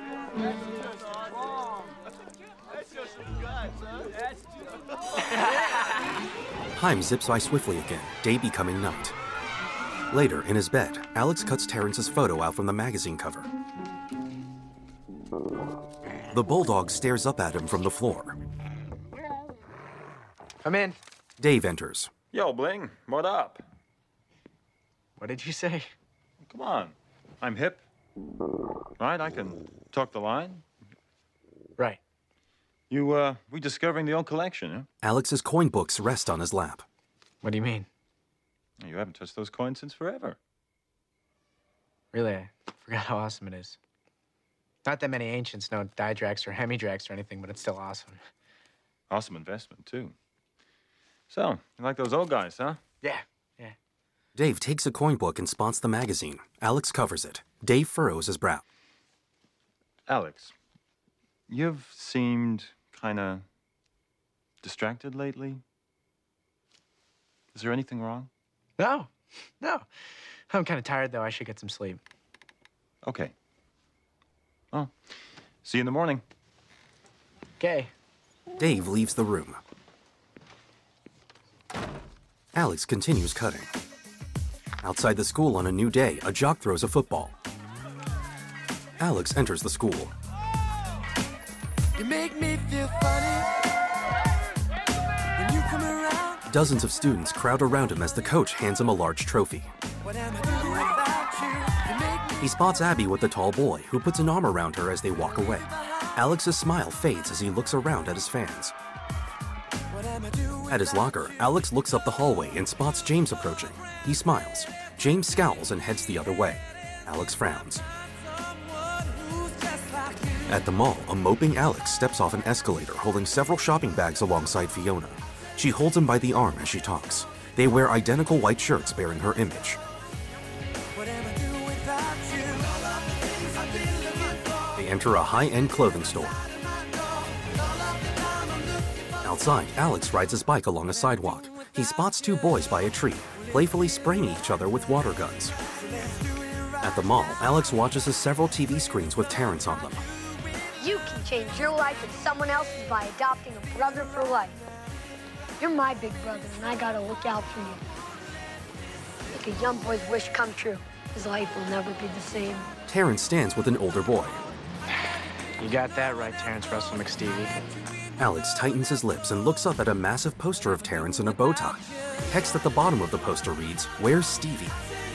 Time zips by swiftly again, day becoming night. Later, in his bed, Alex cuts Terrence's photo out from the magazine cover. The bulldog stares up at him from the floor. Come in. Dave enters. Yo, Bling, what up? What did you say? Come on. I'm hip. Right? I can talk the line. Right. You, uh, rediscovering the old collection, huh? Alex's coin books rest on his lap. What do you mean? You haven't touched those coins since forever. Really, I forgot how awesome it is. Not that many ancients know Didrax or Hemidrax or anything, but it's still awesome. Awesome investment, too. So, you like those old guys, huh? Yeah, yeah. Dave takes a coin book and spots the magazine. Alex covers it. Dave furrows his brow. Alex, you've seemed kind of distracted lately. Is there anything wrong? No, no. I'm kind of tired, though. I should get some sleep. Okay. Well, see you in the morning. Okay. Dave leaves the room. Alex continues cutting. Outside the school on a new day, a jock throws a football. Alex enters the school. You make me feel funny when you come around. Dozens of students crowd around him as the coach hands him a large trophy. What am I doing without you? You make me He spots Abby with the tall boy, who puts an arm around her as they walk away. Alex's smile fades as he looks around at his fans. At his locker, Alex looks up the hallway and spots James approaching. He smiles. James scowls and heads the other way. Alex frowns. At the mall, a moping Alex steps off an escalator holding several shopping bags alongside Fiona. She holds him by the arm as she talks. They wear identical white shirts bearing her image. They enter a high-end clothing store. Outside, Alex rides his bike along a sidewalk. He spots two boys by a tree, playfully spraying each other with water guns. At the mall, Alex watches as several T V screens with Terrence on them. You can change your life and someone else's by adopting a brother for life. You're my big brother, and I gotta look out for you. Make a young boy's wish come true. His life will never be the same. Terrence stands with an older boy. You got that right, Terrence Russell McStevie. Alex tightens his lips and looks up at a massive poster of Terrence in a bow tie. Text at the bottom of the poster reads, "Where's Stevie?"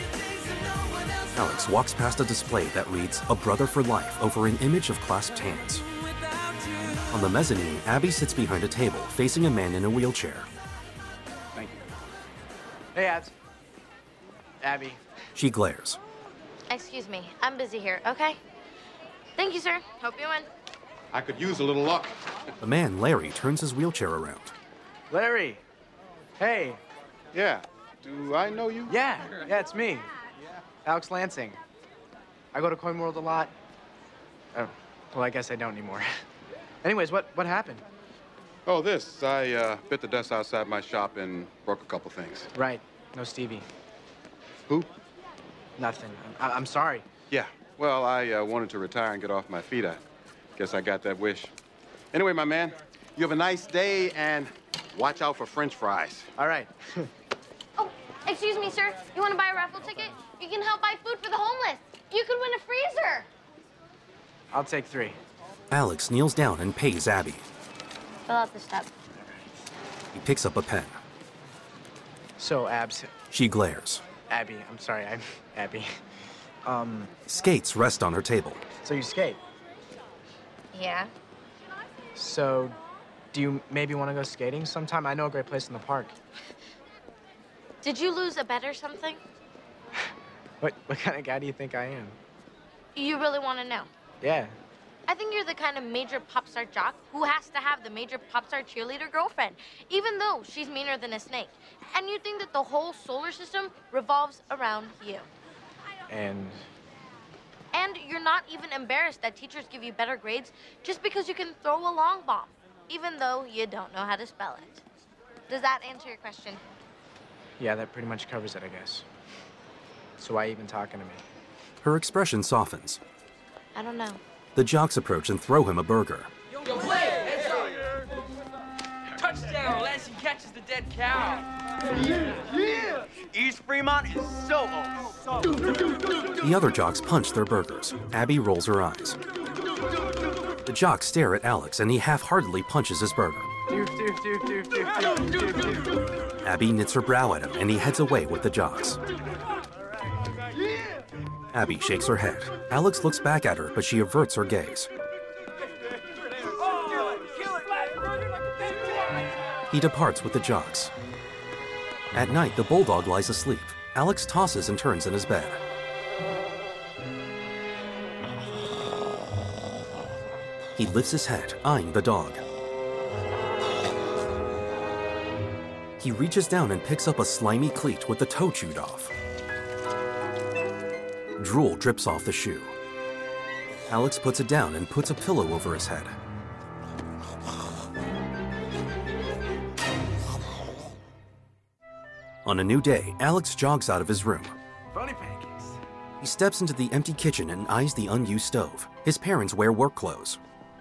Alex walks past a display that reads, "A Brother for Life," over an image of clasped hands. On the mezzanine, Abby sits behind a table, facing a man in a wheelchair. Thank you. Hey, Abs. Abby. She glares. Excuse me. I'm busy here, okay? Thank you, sir. Hope you win. I could use a little luck. The man, Larry, turns his wheelchair around. Larry. Hey. Yeah. Do I know you? Yeah. Yeah, it's me. Alex Lansing. I go to Coin World a lot. Oh, well, I guess I don't anymore. Anyways, what, what happened? Oh, this. I uh, bit the dust outside my shop and broke a couple things. Right. No Stevie. Who? Nothing. I I'm sorry. Yeah. Well, I uh, wanted to retire and get off my feet. I guess I got that wish. Anyway, my man, you have a nice day, and watch out for French fries. All right. Oh, excuse me, sir. You want to buy a raffle ticket? You can help buy food for the homeless. You could win a freezer. I'll take three. Alex kneels down and pays Abby. Fill out the step. He picks up a pen. So, Abs. She glares. Abby, I'm sorry, I'm Abby. Um. Skates rest on her table. So you skate? Yeah. So, do you maybe want to go skating sometime? I know a great place in the park. Did you lose a bet or something? What, what kind of guy do you think I am? You really want to know? Yeah. I think you're the kind of major pop star jock who has to have the major pop star cheerleader girlfriend, even though she's meaner than a snake. And you think that the whole solar system revolves around you. And And you're not even embarrassed that teachers give you better grades just because you can throw a long bomb, even though you don't know how to spell it. Does that answer your question? yeah, that pretty much covers it, I guess. So why even talking to me? Her expression softens. I don't know. The jocks approach and throw him a burger. Yo, play! Heads up! Touchdown! Lansing catches the dead cow. Yeah, yeah! East Fremont is so old. The other jocks punch their burgers. Abby rolls her eyes. The jocks stare at Alex, and he half-heartedly punches his burger. Doof, doof, doof, doof, doof, doof, doof, doof. Abby knits her brow at him, and he heads away with the jocks. Abby shakes her head. Alex looks back at her, but she averts her gaze. He departs with the jocks. At night, the bulldog lies asleep. Alex tosses and turns in his bed. He lifts his head, eyeing the dog. He reaches down and picks up a slimy cleat with the toe chewed off. Drool drips off the shoe. Alex puts it down and puts a pillow over his head. On a new day, Alex jogs out of his room. Funny pancakes. He steps into the empty kitchen and eyes the unused stove. His parents wear work clothes.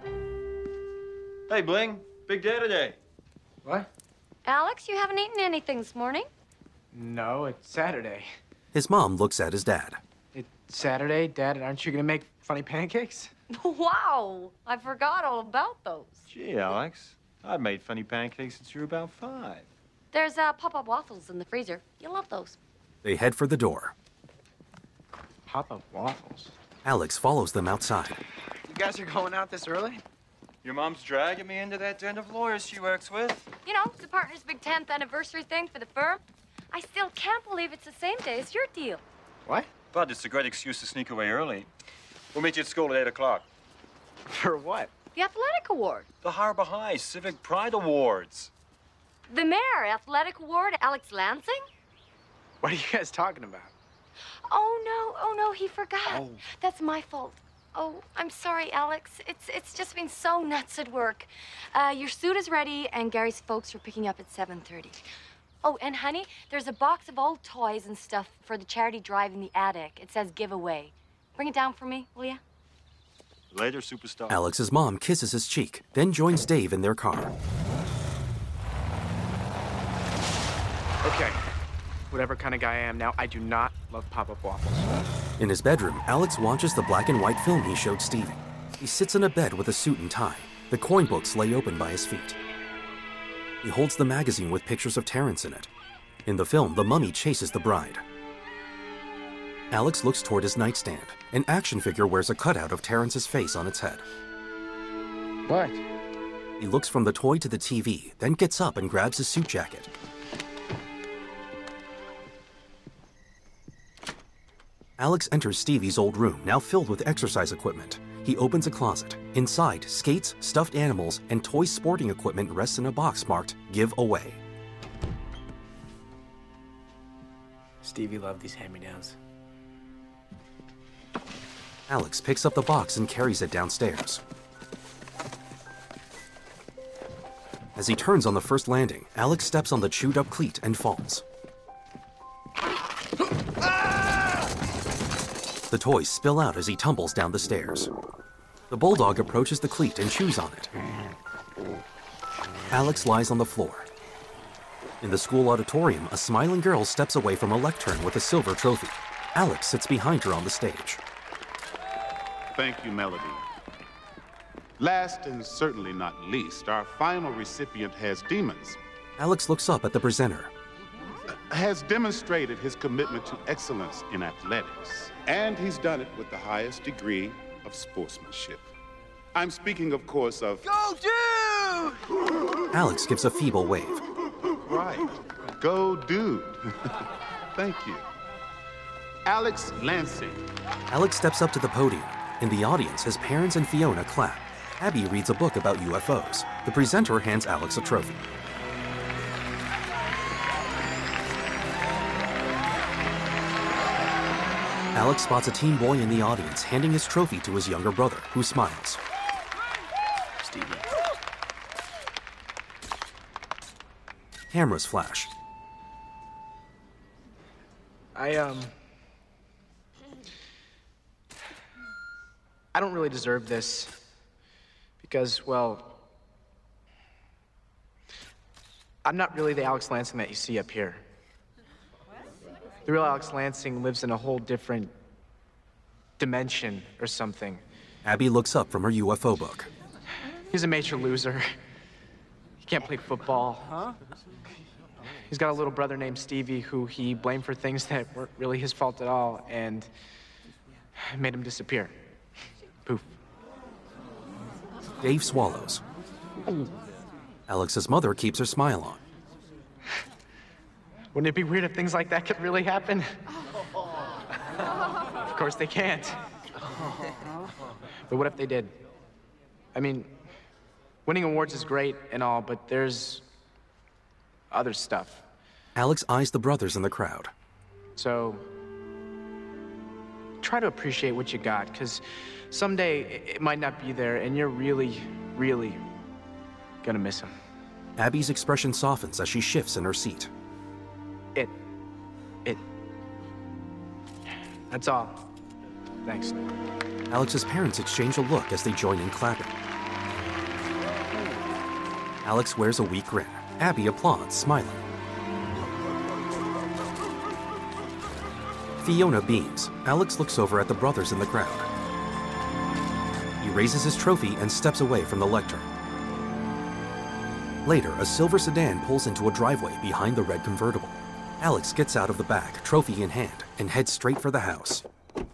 Hey, Bling. Big day today. What? Alex, you haven't eaten anything this morning? No, it's Saturday. His mom looks at his dad. It's Saturday, Dad. Aren't you gonna make funny pancakes? Wow, I forgot all about those. Gee, Alex. I've made funny pancakes since you were about five. There's uh, pop-up waffles in the freezer. You'll love those. They head for the door. Pop-up waffles? Alex follows them outside. You guys are going out this early? Your mom's dragging me into that den of lawyers she works with. You know, the partner's big tenth anniversary thing for the firm. I still can't believe it's the same day as your deal. What? But it's a great excuse to sneak away early. We'll meet you at school at eight o'clock. For what? The athletic award. The Harbor High Civic Pride Awards. The mayor athletic award, Alex Lansing? What are you guys talking about? Oh, no, oh, no, he forgot. Oh. That's my fault. Oh, I'm sorry, Alex. It's it's just been so nuts at work. Uh, your suit is ready, and Gary's folks are picking up at seven thirty. Oh, and honey, there's a box of old toys and stuff for the charity drive in the attic. It says giveaway. Bring it down for me, will ya? Later, superstar. Alex's mom kisses his cheek, then joins Dave in their car. Okay. Whatever kind of guy I am now, I do not love pop-up waffles. In his bedroom, Alex watches the black and white film he showed Stevie. He sits in a bed with a suit and tie. The coin books lay open by his feet. He holds the magazine with pictures of Terrence in it. In the film, the mummy chases the bride. Alex looks toward his nightstand. An action figure wears a cutout of Terrence's face on its head. What? He looks from the toy to the T V, then gets up and grabs his suit jacket. Alex enters Stevie's old room, now filled with exercise equipment. He opens a closet. Inside, skates, stuffed animals, and toy sporting equipment rests in a box marked Give Away. Stevie loved these hand-me-downs. Alex picks up the box and carries it downstairs. As he turns on the first landing, Alex steps on the chewed-up cleat and falls. The toys spill out as he tumbles down the stairs. The bulldog approaches the cleat and chews on it. Alex lies on the floor. In the school auditorium, a smiling girl steps away from a lectern with a silver trophy. Alex sits behind her on the stage. Thank you, Melody. Last and certainly not least, our final recipient has demons. Alex looks up at the presenter. Has demonstrated his commitment to excellence in athletics, and he's done it with the highest degree of sportsmanship. I'm speaking, of course, of... Go, dude! Alex gives a feeble wave. Right. Go, dude. Thank you. Alex Lansing. Alex steps up to the podium. In the audience, his parents and Fiona clap. Abby reads a book about U F Os. The presenter hands Alex a trophy. Alex spots a teen boy in the audience handing his trophy to his younger brother, who smiles. Stevie. Cameras flash. I, um... I don't really deserve this. Because, well... I'm not really the Alex Lansing that you see up here. The real Alex Lansing lives in a whole different dimension or something. Abby looks up from her U F O book. He's a major loser. He can't play football. Huh? He's got a little brother named Stevie who he blamed for things that weren't really his fault at all, and made him disappear. Poof. Dave swallows. Alex's mother keeps her smile on. Wouldn't it be weird if things like that could really happen? Of course they can't. But what if they did? I mean, winning awards is great and all, but there's other stuff. Alex eyes the brothers in the crowd. So, try to appreciate what you got, because someday it might not be there, and you're really, really gonna miss him. Abby's expression softens as she shifts in her seat. It. It. That's all. Thanks. Alex's parents exchange a look as they join in clapping. Alex wears a weak grin. Abby applauds, smiling. Fiona beams. Alex looks over at the brothers in the crowd. He raises his trophy and steps away from the lectern. Later, a silver sedan pulls into a driveway behind the red convertible. Alex gets out of the back, trophy in hand, and heads straight for the house.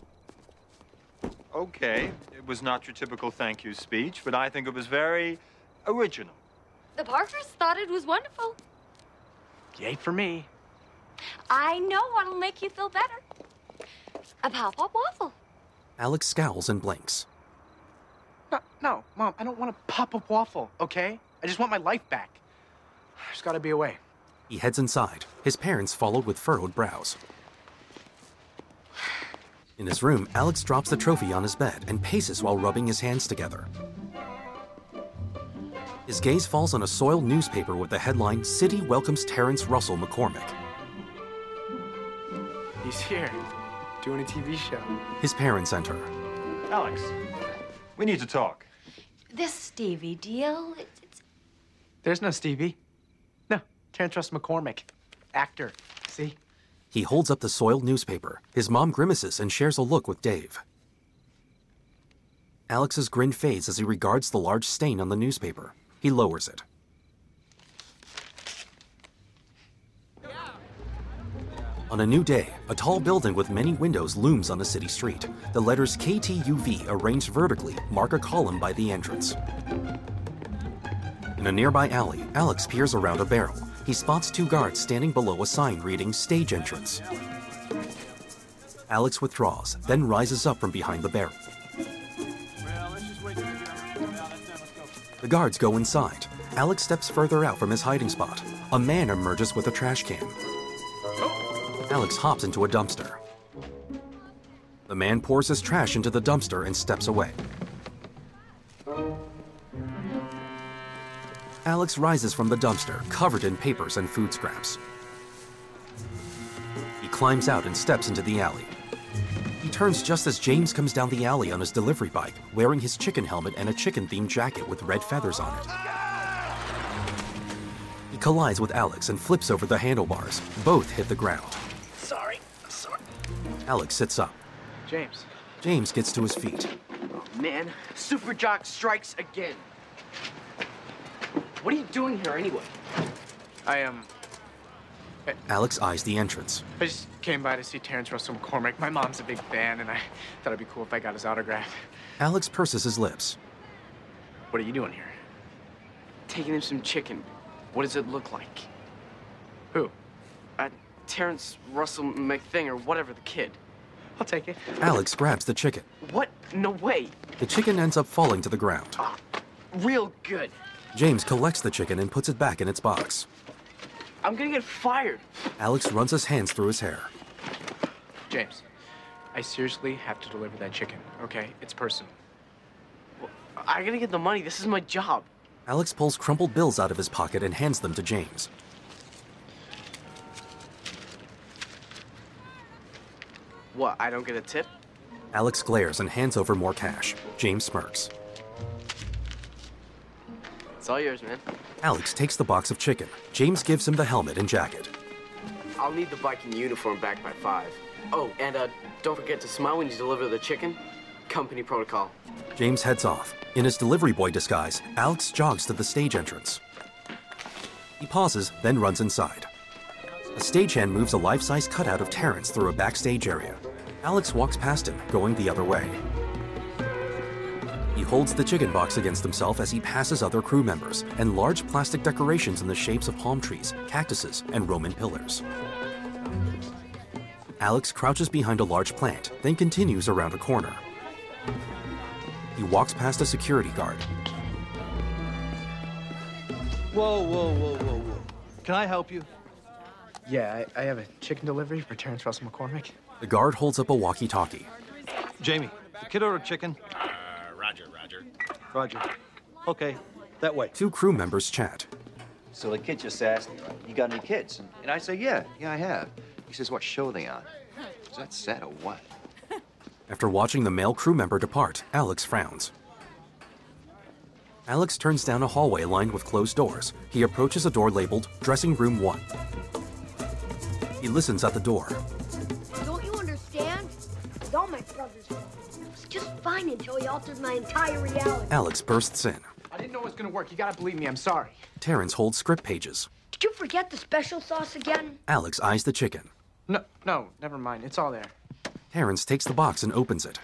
Okay, it was not your typical thank you speech, but I think it was very original. The Parkers thought it was wonderful. Yay for me. I know what'll make you feel better. A pop-up waffle. Alex scowls and blinks. No, no, Mom, I don't want a pop-up waffle, okay? I just want my life back. There's gotta be a way. He heads inside. His parents followed with furrowed brows. In his room, Alex drops the trophy on his bed and paces while rubbing his hands together. His gaze falls on a soiled newspaper with the headline, City Welcomes Terrence Russell McCormick. He's here, doing a T V show. His parents enter. Alex, we need to talk. This Stevie deal, it's, it's... There's no Stevie. No, Terrence Russell McCormick. Actor, see? He holds up the soiled newspaper. His mom grimaces and shares a look with Dave. Alex's grin fades as he regards the large stain on the newspaper. He lowers it. On a new day, a tall building with many windows looms on a city street. The letters K T U V arranged vertically mark a column by the entrance. In a nearby alley, Alex peers around a barrel. He spots two guards standing below a sign reading Stage Entrance. Alex withdraws, then rises up from behind the barrel. The guards go inside. Alex steps further out from his hiding spot. A man emerges with a trash can. Alex hops into a dumpster. The man pours his trash into the dumpster and steps away. Alex rises from the dumpster, covered in papers and food scraps. He climbs out and steps into the alley. He turns just as James comes down the alley on his delivery bike, wearing his chicken helmet and a chicken-themed jacket with red feathers on it. He collides with Alex and flips over the handlebars. Both hit the ground. Sorry, I'm sorry. Alex sits up. James. James gets to his feet. Oh, man, Super Jock strikes again. What are you doing here anyway? I am... Um, Alex eyes the entrance. I just came by to see Terrence Russell McCormick. My mom's a big fan, and I thought it'd be cool if I got his autograph. Alex purses his lips. What are you doing here? Taking him some chicken. What does it look like? Who? Uh, Terrence Russell McThing, or whatever the kid. I'll take it. Alex grabs the chicken. What? No way. The chicken ends up falling to the ground. Oh, real good. James collects the chicken and puts it back in its box. I'm gonna get fired. Alex runs his hands through his hair. James, I seriously have to deliver that chicken, okay? It's personal. Well, I gotta get the money. This is my job. Alex pulls crumpled bills out of his pocket and hands them to James. What, I don't get a tip? Alex glares and hands over more cash. James smirks. It's all yours, man. Alex takes the box of chicken. James gives him the helmet and jacket. I'll need the Viking uniform back by five. Oh, and uh, don't forget to smile when you deliver the chicken. Company protocol. James heads off. In his delivery boy disguise, Alex jogs to the stage entrance. He pauses, then runs inside. A stagehand moves a life-size cutout of Terrence through a backstage area. Alex walks past him, going the other way. He holds the chicken box against himself as he passes other crew members and large plastic decorations in the shapes of palm trees, cactuses, and Roman pillars. Alex crouches behind a large plant, then continues around a corner. He walks past a security guard. Whoa, whoa, whoa, whoa, whoa. Can I help you? Yeah, I, I have a chicken delivery for Terrence Russell McCormick. The guard holds up a walkie-talkie. Jamie, the kid ordered chicken? Uh, roger, roger. Roger. Okay, that way. Two crew members chat. So the kid just asked me, you got any kids? And I say, yeah, yeah, I have. He says, what show are they on? Is that set or what? After watching the male crew member depart, Alex frowns. Alex turns down a hallway lined with closed doors. He approaches a door labeled Dressing Room one. He listens at the door. Don't you understand? It's all my brother's fault. It was just fine until he altered my entire reality. Alex bursts in. I didn't know it was gonna work. You gotta believe me. I'm sorry. Terrence holds script pages. Did you forget the special sauce again? Alex eyes the chicken. No, no, never mind. It's all there. Terrence takes the box and opens it.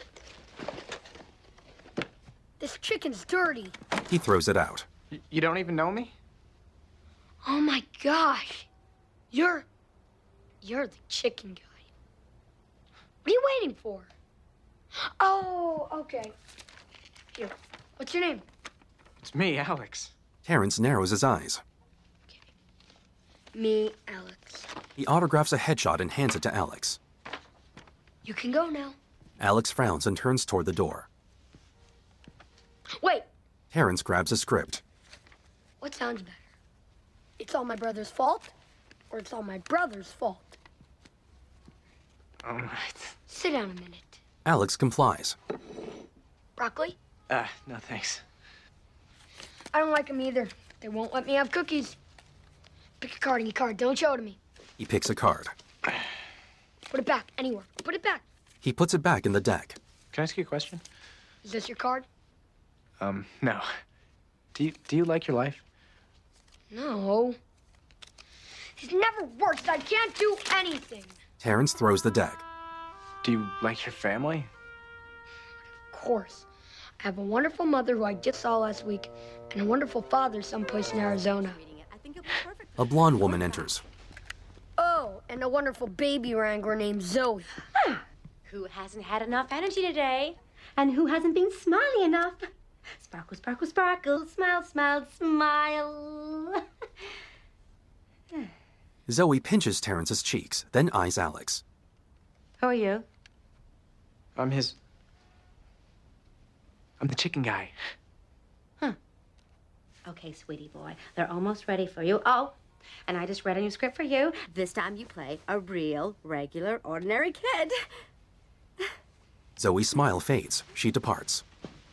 This chicken's dirty. He throws it out. Y you don't even know me? Oh my gosh. You're... You're the chicken guy. What are you waiting for? Oh, okay. Here. What's your name? It's me, Alex. Terrence narrows his eyes. Me, Alex. He autographs a headshot and hands it to Alex. You can go now. Alex frowns and turns toward the door. Wait. Terrence grabs a script. What sounds better? It's all my brother's fault, or it's all my brother's fault? All right. Sit down a minute. Alex complies. Broccoli? Uh, no thanks. I don't like them either. They won't let me have cookies. Pick a card in your card. Don't show it to me. He picks a card. Put it back, anywhere. Put it back. He puts it back in the deck. Can I ask you a question? Is this your card? Um, no. Do you, do you like your life? No. It's never worked. I can't do anything. Terrence throws the deck. Do you like your family? Of course. I have a wonderful mother who I just saw last week, and a wonderful father someplace in Arizona. A blonde woman enters. Oh, and a wonderful baby wrangler named Zoe. Who hasn't had enough energy today? And who hasn't been smiley enough? Sparkle, sparkle, sparkle, smile, smile, smile. Zoe pinches Terrence's cheeks, then eyes Alex. Who are you? I'm his... I'm the chicken guy. Huh. Okay, sweetie boy. They're almost ready for you. Oh, and I just read a new script for you. This time you play a real, regular, ordinary kid. Zoe's smile fades. She departs.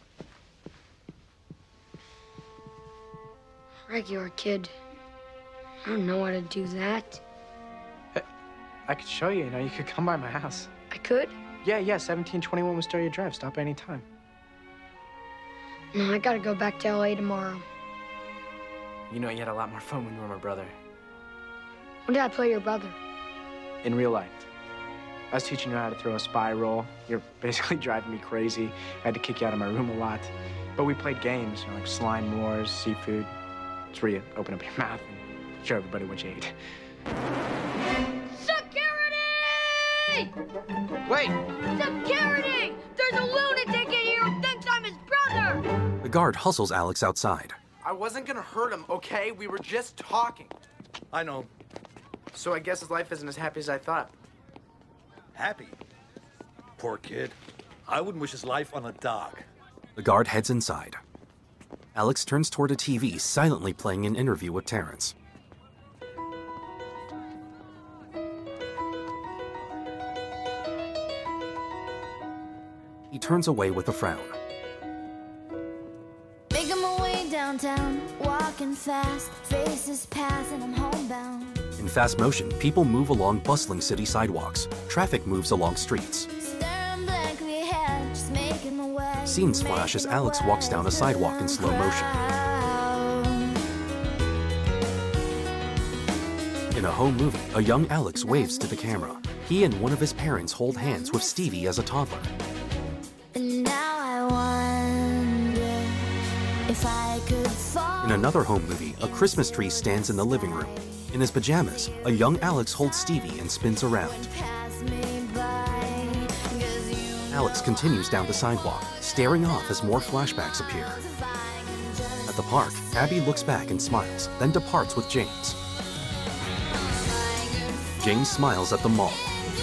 Regular kid. I don't know how to do that. I could show you. You know, you could come by my house. I could? Yeah, yeah. seventeen twenty-one Wisteria Drive. Stop any time. No, I gotta go back to L A tomorrow. You know, you had a lot more fun when you were my brother. When did I play your brother? In real life. I was teaching you how to throw a spy roll. You're basically driving me crazy. I had to kick you out of my room a lot. But we played games, you know, like slime wars, seafood. It's where you open up your mouth and show everybody what you ate. Security! Security! Wait! Security! There's a lunatic in here who thinks I'm his brother! The guard hustles Alex outside. I wasn't gonna hurt him, okay? We were just talking. I know. So I guess his life isn't as happy as I thought. Happy? Poor kid. I wouldn't wish his life on a dock. The guard heads inside. Alex turns toward a T V silently playing an interview with Terrence. He turns away with a frown. Making my way downtown, walking fast, faces pass and I'm homebound. In fast motion, people move along bustling city sidewalks. Traffic moves along streets. Staring blankly ahead, just making my way. Scenes flash as Alex walks down a sidewalk in slow motion. In a home movie, a young Alex waves to the camera. He and one of his parents hold hands with Stevie as a toddler. And now I wonder if I could fall. In another home movie, a Christmas tree stands in the living room. In his pajamas, a young Alex holds Stevie and spins around. Alex continues down the sidewalk, staring off as more flashbacks appear. At the park, Abby looks back and smiles, then departs with James. James smiles at the mall.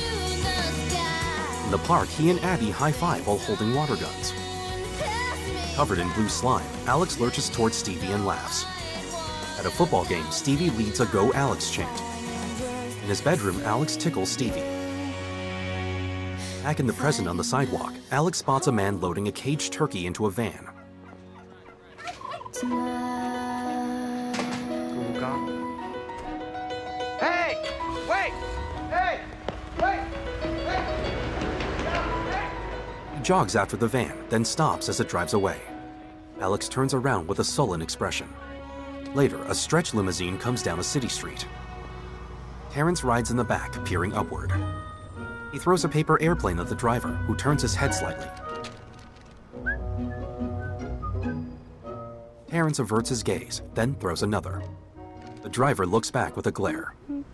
In the park, he and Abby high-five while holding water guns. Covered in blue slime, Alex lurches towards Stevie and laughs. At a football game, Stevie leads a Go Alex chant. In his bedroom, Alex tickles Stevie. Back in the present on the sidewalk, Alex spots a man loading a caged turkey into a van. Hey! Wait! Hey! Wait! He jogs after the van, then stops as it drives away. Alex turns around with a sullen expression. Later, a stretch limousine comes down a city street. Terrence rides in the back, peering upward. He throws a paper airplane at the driver, who turns his head slightly. Terrence averts his gaze, then throws another. The driver looks back with a glare.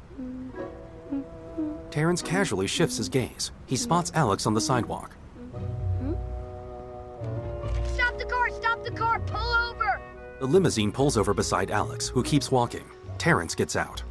Terrence casually shifts his gaze. He spots Alex on the sidewalk. Stop the car! Stop the car! Pull over! The limousine pulls over beside Alex, who keeps walking. Terrence gets out.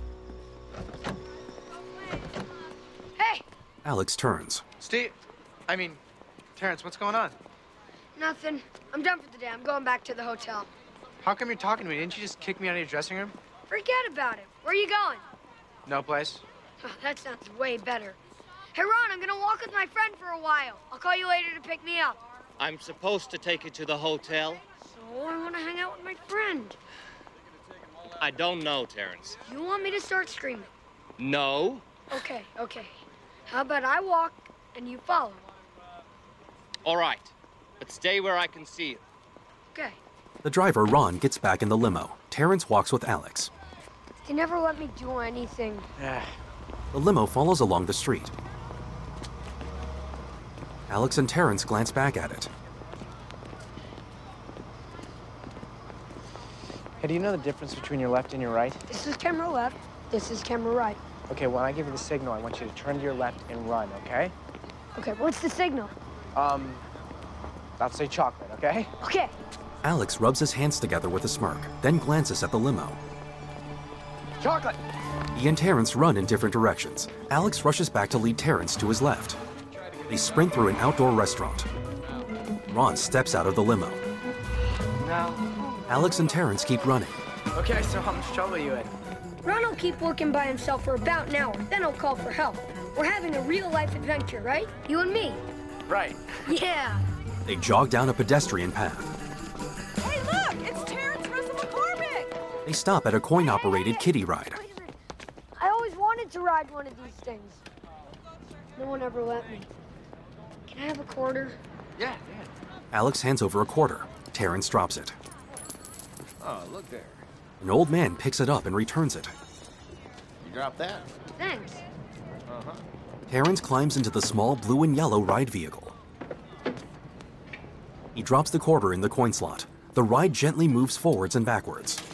Hey! Alex turns. Steve, I mean, Terrence, what's going on? Nothing. I'm done for the day. I'm going back to the hotel. How come you're talking to me? Didn't you just kick me out of your dressing room? Forget about it. Where are you going? No place. Oh, that sounds way better. Hey, Ron, I'm gonna walk with my friend for a while. I'll call you later to pick me up. I'm supposed to take you to the hotel? So I want to hang out with my friend. I don't know, Terrence. You want me to start screaming? No. Okay, okay. How about I walk and you follow? All right, but stay where I can see you. Okay. The driver, Ron, gets back in the limo. Terrence walks with Alex. They never let me do anything. Yeah. The limo follows along the street. Alex and Terrence glance back at it. Hey, do you know the difference between your left and your right? This is camera left. This is camera right. Okay, when I give you the signal, I want you to turn to your left and run, okay? Okay, what's the signal? Um, I'll say chocolate, okay? Okay. Alex rubs his hands together with a smirk, then glances at the limo. Chocolate! He and Terrence run in different directions. Alex rushes back to lead Terrence to his left. They sprint through an outdoor restaurant. Ron steps out of the limo. No. Alex and Terrence keep running. Okay, so how much trouble are you in? Ron will keep working by himself for about an hour, then he'll call for help. We're having a real-life adventure, right? You and me. Right. Yeah. They jog down a pedestrian path. Hey, look! It's Terrence Russell McCormick! They stop at a coin-operated kiddie ride. I always wanted to ride one of these things. No one ever let me. Can I have a quarter? Yeah, yeah. Alex hands over a quarter. Terrence drops it. Oh, look there. An old man picks it up and returns it. You dropped that? Thanks. Uh-huh. Terrence climbs into the small blue and yellow ride vehicle. He drops the quarter in the coin slot. The ride gently moves forwards and backwards.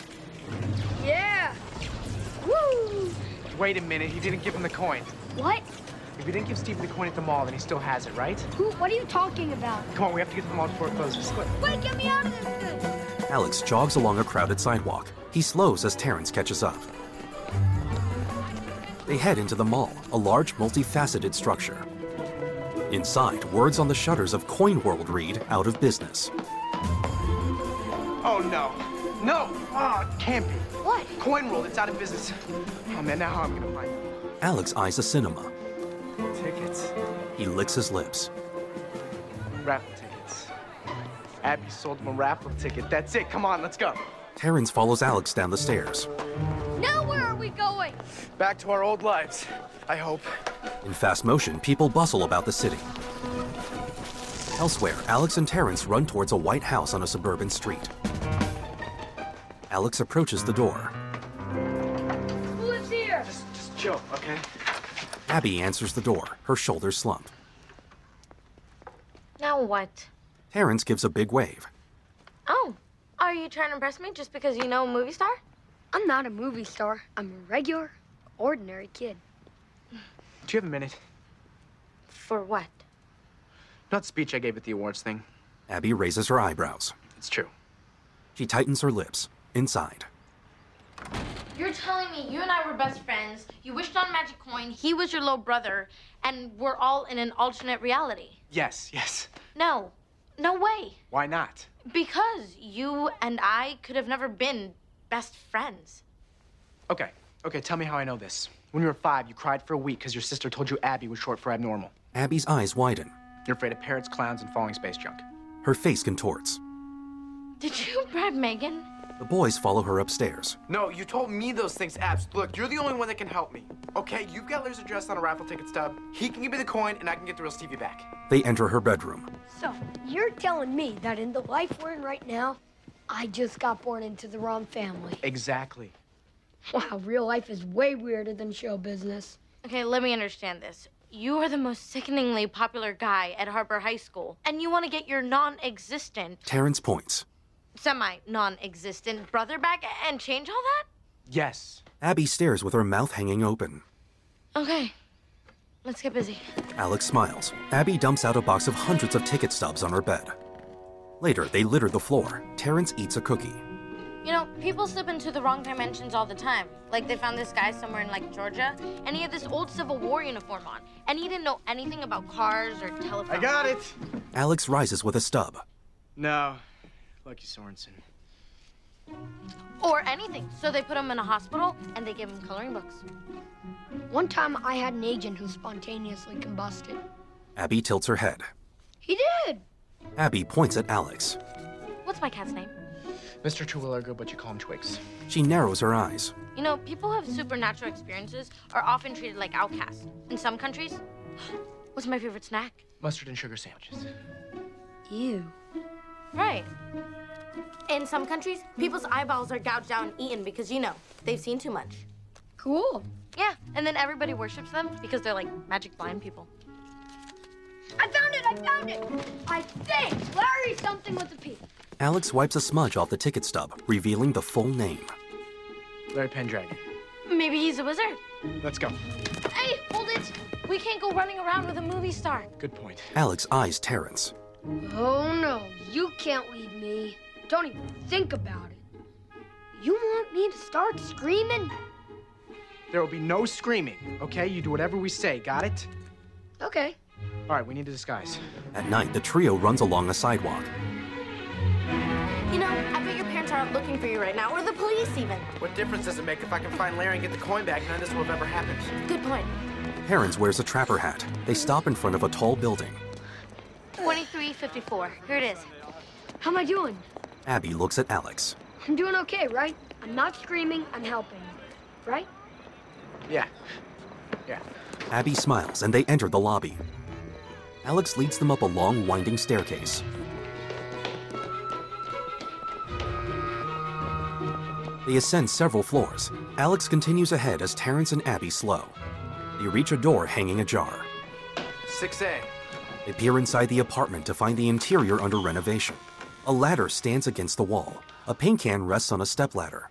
Yeah! Woo! Wait a minute, he didn't give him the coin. What? If we didn't give Steve the coin at the mall, then he still has it, right? Who? What are you talking about? Come on, we have to get to the mall before it closes. Quick. Wait, get me out of this thing! Alex jogs along a crowded sidewalk. He slows as Terrence catches up. They head into the mall, a large, multifaceted structure. Inside, words on the shutters of Coin World read, "Out of business." Oh, no. No! Oh, it can't be. What? Coin World, it's out of business. Oh, man, now how am I gonna find it? Alex eyes a cinema. Tickets. He licks his lips. Raffle tickets. Abby sold him a raffle ticket. That's it. Come on, let's go. Terrence follows Alex down the stairs. Now where are we going? Back to our old lives, I hope. In fast motion, people bustle about the city. Elsewhere, Alex and Terrence run towards a white house on a suburban street. Alex approaches the door. Who lives here? Just, just chill, okay? Abby answers the door, her shoulders slumped. Now what? Terrence gives a big wave. Oh, are you trying to impress me just because you know a movie star? I'm not a movie star. I'm a regular, ordinary kid. Do you have a minute? For what? Not the speech I gave at the awards thing. Abby raises her eyebrows. It's true. She tightens her lips. Inside. You're telling me you and I were best friends, you wished on a magic coin, he was your little brother, and we're all in an alternate reality? Yes, yes. No. No way. Why not? Because you and I could have never been best friends. Okay, okay, tell me how I know this. When you were five, you cried for a week because your sister told you Abby was short for abnormal. Abby's eyes widen. You're afraid of parrots, clowns, and falling space junk. Her face contorts. Did you bribe Megan? The boys follow her upstairs. No, you told me those things, Abs. Look, you're the only one that can help me. Okay, you've got Larry's address on a raffle ticket stub. He can give me the coin, and I can get the real Stevie back. They enter her bedroom. So, you're telling me that in the life we're in right now, I just got born into the wrong family. Exactly. Wow, real life is way weirder than show business. Okay, let me understand this. You are the most sickeningly popular guy at Harper High School, and you want to get your non-existent, Terrence points. semi-non-existent brother back and change all that? Yes. Abby stares with her mouth hanging open. Okay, let's get busy. Alex smiles. Abby dumps out a box of hundreds of ticket stubs on her bed. Later, they litter the floor. Terrence eats a cookie. You know, people slip into the wrong dimensions all the time. Like they found this guy somewhere in like Georgia, and he had this old Civil War uniform on, and he didn't know anything about cars or telephones. I got it. Alex rises with a stub. No, Lucky Sorensen. Or anything. So they put him in a hospital, and they gave him coloring books. One time I had an agent who spontaneously combusted. Abby tilts her head. He did. Abby points at Alex. What's my cat's name? Mister Terwilliger, but you call him Twigs. She narrows her eyes. You know, people who have supernatural experiences are often treated like outcasts. In some countries, what's my favorite snack? Mustard and sugar sandwiches. Ew. Right. In some countries, people's eyeballs are gouged out and eaten because, you know, they've seen too much. Cool. Yeah, and then everybody worships them because they're like magic blind people. I found it! I found it! I think Larry's something with a P. Alex wipes a smudge off the ticket stub, revealing the full name. Larry Pendragon. Maybe he's a wizard. Let's go. Hey, hold it! We can't go running around with a movie star. Good point. Alex eyes Terrence. Oh no, you can't leave me. Don't even think about it. You want me to start screaming? There will be no screaming, okay? You do whatever we say, got it? Okay. All right, we need a disguise. At night, the trio runs along a sidewalk. You know, I bet your parents aren't looking for you right now, or the police even. What difference does it make if I can find Larry and get the coin back? None of this will have ever happened. Good point. Terrence wears a trapper hat. They stop in front of a tall building. twenty-three fifty-four. Here it is. How am I doing? Abby looks at Alex. I'm doing okay, right? I'm not screaming, I'm helping. Right? Yeah. Yeah. Abby smiles, and they enter the lobby. Alex leads them up a long, winding staircase. They ascend several floors. Alex continues ahead as Terrence and Abby slow. They reach a door hanging ajar. six A. They peer inside the apartment to find the interior under renovation. A ladder stands against the wall. A paint can rests on a stepladder.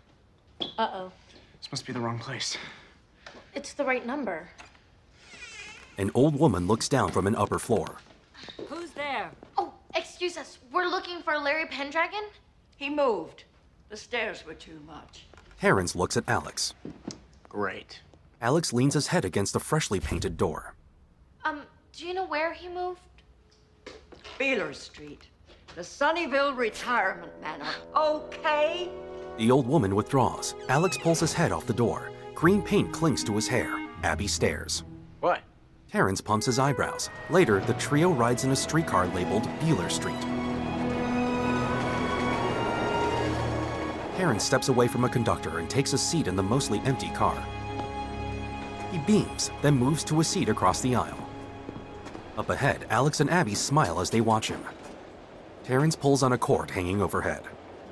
Uh-oh. This must be the wrong place. It's the right number. An old woman looks down from an upper floor. Who's there? Oh, excuse us. We're looking for Larry Pendragon. He moved. The stairs were too much. Terrence looks at Alex. Great. Alex leans his head against the freshly painted door. Um, do you know where he moved? Beeler Street. The Sunnyvale Retirement Manor. Okay? The old woman withdraws. Alex pulls his head off the door. Green paint clings to his hair. Abby stares. What? Terrence pumps his eyebrows. Later, the trio rides in a streetcar labeled Beeler Street. Terrence steps away from a conductor and takes a seat in the mostly empty car. He beams, then moves to a seat across the aisle. Up ahead, Alex and Abby smile as they watch him. Terrence pulls on a cord hanging overhead.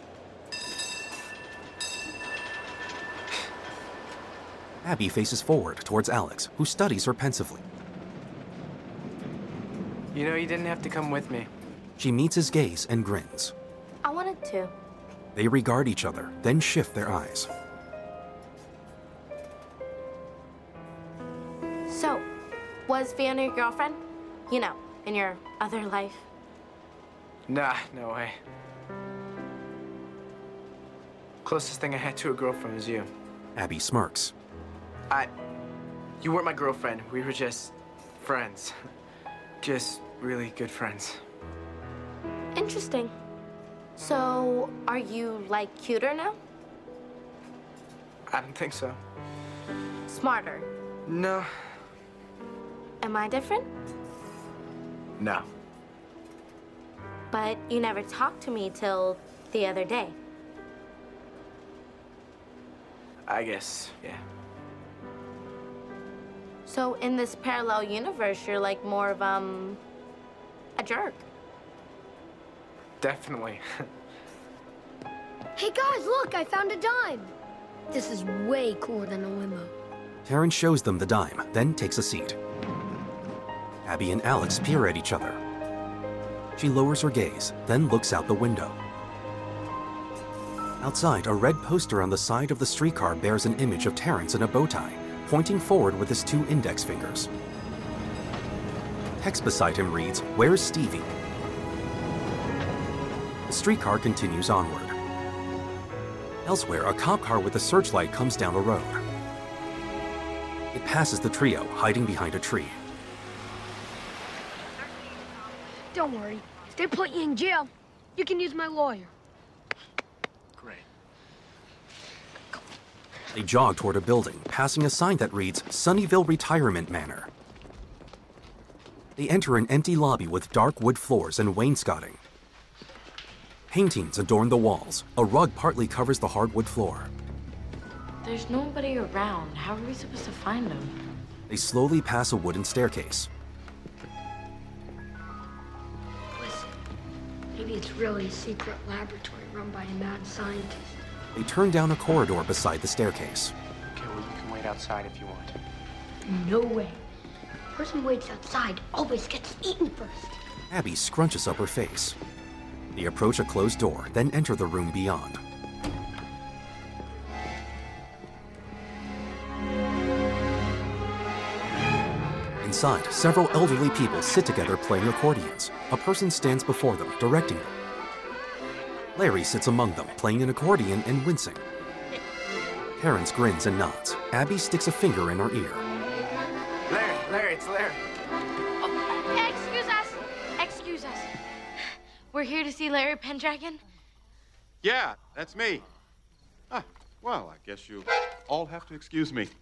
Abby faces forward towards Alex, who studies her pensively. You know, you didn't have to come with me. She meets his gaze and grins. I wanted to. They regard each other, then shift their eyes. So, was Fiona your girlfriend? You know, in your other life? Nah, no way. Closest thing I had to a girlfriend was you. Abby smirks. I... You weren't my girlfriend. We were just friends. Just really good friends. Interesting. So, are you, like, cuter now? I don't think so. Smarter? No. Am I different? No. But you never talked to me till the other day. I guess, yeah. So in this parallel universe, you're like more of, um, a jerk. Definitely. Hey guys, look, I found a dime. This is way cooler than a limo. Terrence shows them the dime, then takes a seat. Abby and Alex peer at each other. She lowers her gaze, then looks out the window. Outside, a red poster on the side of the streetcar bears an image of Terrence in a bow tie, pointing forward with his two index fingers. Text beside him reads, "Where's Stevie?" The streetcar continues onward. Elsewhere, a cop car with a searchlight comes down a road. It passes the trio, hiding behind a tree. Don't worry. If they put you in jail, you can use my lawyer. Great. They jog toward a building, passing a sign that reads Sunnyvale Retirement Manor. They enter an empty lobby with dark wood floors and wainscoting. Paintings adorn the walls. A rug partly covers the hardwood floor. There's nobody around. How are we supposed to find them? They slowly pass a wooden staircase. Listen, maybe it's really a secret laboratory run by a mad scientist. They turn down a corridor beside the staircase. Okay, well, you can wait outside if you want. No way. The person who waits outside always gets eaten first. Abby scrunches up her face. They approach a closed door, then enter the room beyond. Inside, several elderly people sit together playing accordions. A person stands before them, directing them. Larry sits among them, playing an accordion and wincing. Terrence grins and nods. Abby sticks a finger in her ear. Larry, Larry, it's Larry. Oh, excuse us. Excuse us. We're here to see Larry Pendragon. Yeah, that's me. Ah, well, I guess you all have to excuse me.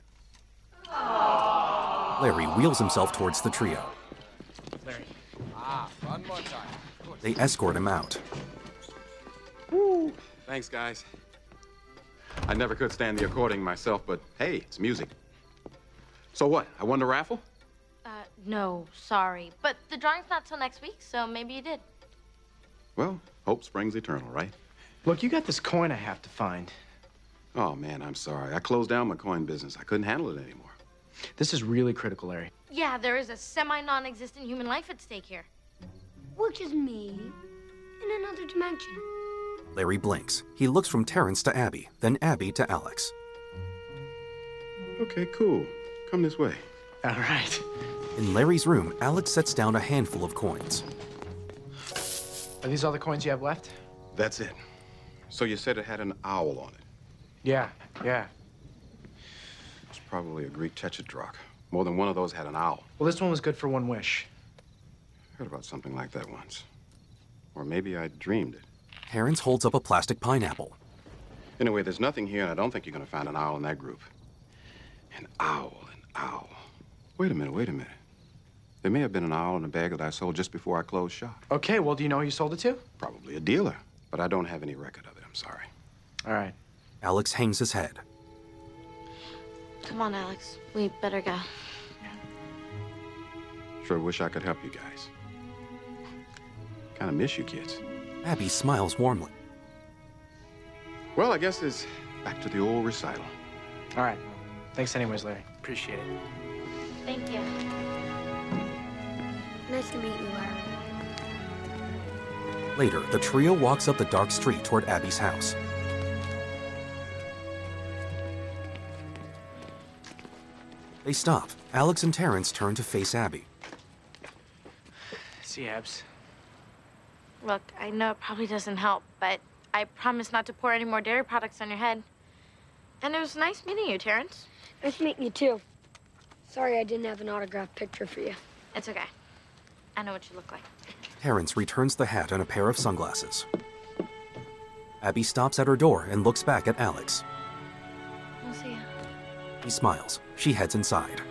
Larry wheels himself towards the trio. Larry. Ah, one more time. They escort him out. Woo. Thanks, guys. I never could stand the accordion myself, but hey, it's music. So what? I won the raffle? Uh, no, sorry. But the drawing's not till next week, so maybe you did. Well, hope springs eternal, right? Look, you got this coin I have to find. Oh, man, I'm sorry. I closed down my coin business. I couldn't handle it anymore. This is really critical, Larry. Yeah, there is a semi-non-existent human life at stake here. Which is me in another dimension. Larry blinks. He looks from Terrence to Abby, then Abby to Alex. Okay, cool. Come this way. All right. In Larry's room, Alex sets down a handful of coins. Are these all the coins you have left? That's it. So you said it had an owl on it? Yeah, yeah. It's probably a Greek tetrarch. More than one of those had an owl. Well, this one was good for one wish. Heard about something like that once. Or maybe I dreamed it. Terrence holds up a plastic pineapple. Anyway, there's nothing here, and I don't think you're going to find an owl in that group. An owl, an owl. Wait a minute, wait a minute. There may have been an owl in a bag that I sold just before I closed shop. Okay, well, do you know who you sold it to? Probably a dealer, but I don't have any record of it. I'm sorry. All right. Alex hangs his head. Come on, Alex. We better go. Sure wish I could help you guys. Kind of miss you kids. Abby smiles warmly. Well, I guess it's back to the old recital. All right. Thanks anyways, Larry. Appreciate it. Thank you. Nice to meet you, Larry. Later, the trio walks up the dark street toward Abby's house. They stop. Alex and Terrence turn to face Abby. See, Abs. Look, I know it probably doesn't help, but I promise not to pour any more dairy products on your head. And it was nice meeting you, Terrence. Nice meeting you, too. Sorry I didn't have an autographed picture for you. It's okay. I know what you look like. Terrence returns the hat and a pair of sunglasses. Abby stops at her door and looks back at Alex. I'll see ya. He smiles. She heads inside.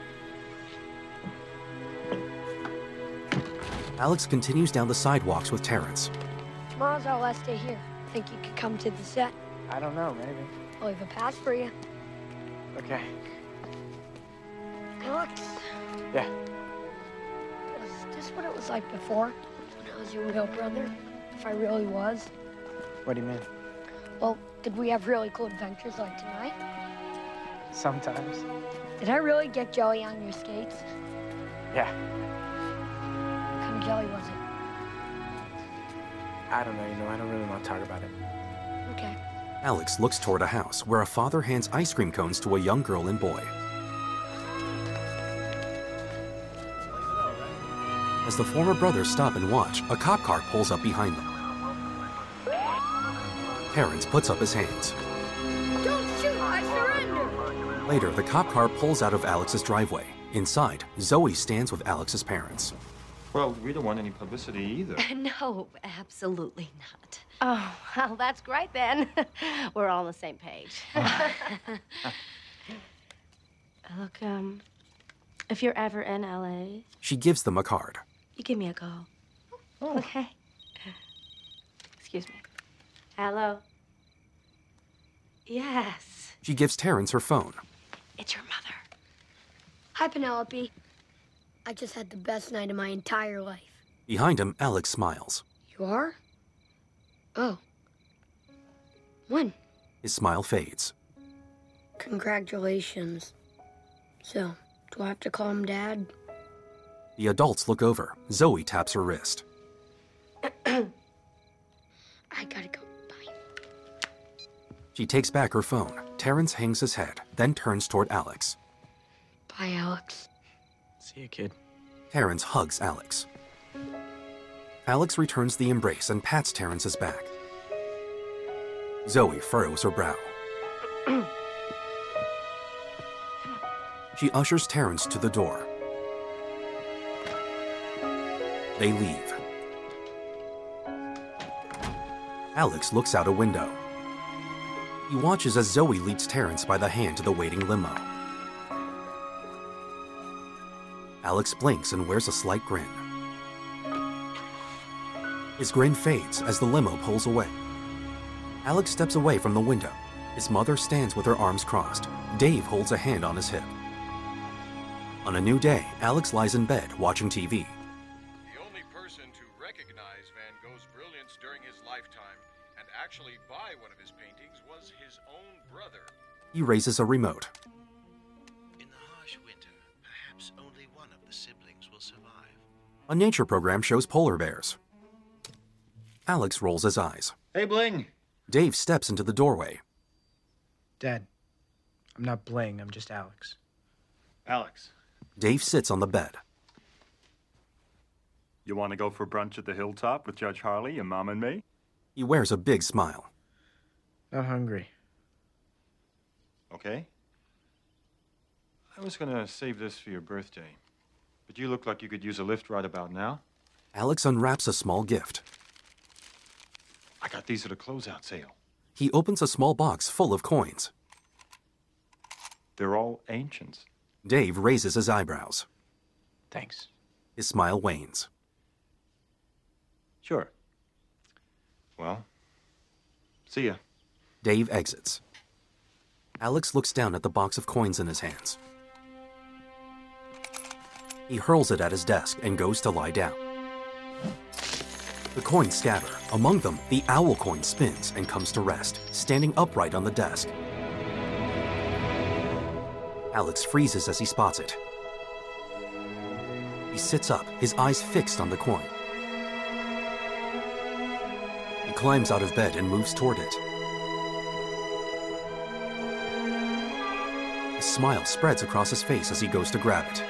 Alex continues down the sidewalks with Terrence. Tomorrow's our last day here. Think you could come to the set? I don't know, maybe. I'll leave a pass for you. Okay. Alex? Yeah. Was this what it was like before? When I was your real brother? If I really was? What do you mean? Well, did we have really cool adventures like tonight? Sometimes. Did I really get jelly on your skates? Yeah. What kind of jelly was it? I don't know, you know, I don't really want to talk about it. Okay. Alex looks toward a house where a father hands ice cream cones to a young girl and boy. As the former brothers stop and watch, a cop car pulls up behind them. Terrence puts up his hands. Don't shoot! I surrender! Later, the cop car pulls out of Alex's driveway. Inside, Zoe stands with Alex's parents. Well, we don't want any publicity either. No, absolutely not. Oh, well, that's great then. We're all on the same page. Look, um, if you're ever in L A, She gives them a card. you give me a call. Oh. Okay. Excuse me. Hello? Yes. She gives Terrence her phone. It's your mother. Hi, Penelope. I just had the best night of my entire life. Behind him, Alex smiles. You are? Oh. When? His smile fades. Congratulations. So, do I have to call him Dad? The adults look over. Zoe taps her wrist. I gotta go. She takes back her phone. Terrence hangs his head, then turns toward Alex. Bye, Alex. See you, kid. Terrence hugs Alex. Alex returns the embrace and pats Terrence's back. Zoe furrows her brow. She ushers Terrence to the door. They leave. Alex looks out a window. He watches as Zoe leads Terrence by the hand to the waiting limo. Alex blinks and wears a slight grin. His grin fades as the limo pulls away. Alex steps away from the window. His mother stands with her arms crossed. Dave holds a hand on his hip. On a new day, Alex lies in bed watching T V. The only person to recognize Van Gogh's brilliance during his lifetime and actually buy one of his paintings was his own brother. He raises a remote. In the harsh winter, perhaps only one of the siblings will survive. A nature program shows polar bears. Alex rolls his eyes. Hey, Bling. Dave steps into the doorway. Dad, I'm not Bling, I'm just Alex. Alex. Dave sits on the bed. You want to go for brunch at the Hilltop with Judge Harley, your mom and me? He wears a big smile. Not hungry. Okay. I was gonna save this for your birthday, but you look like you could use a lift right about now. Alex unwraps a small gift. I got these at a closeout sale. He opens a small box full of coins. They're all ancients. Dave raises his eyebrows. Thanks. His smile wanes. Sure. Well, see ya. Dave exits. Alex looks down at the box of coins in his hands. He hurls it at his desk and goes to lie down. The coins scatter. Among them, the owl coin spins and comes to rest, standing upright on the desk. Alex freezes as he spots it. He sits up, his eyes fixed on the coin. He climbs out of bed and moves toward it. A smile spreads across his face as he goes to grab it.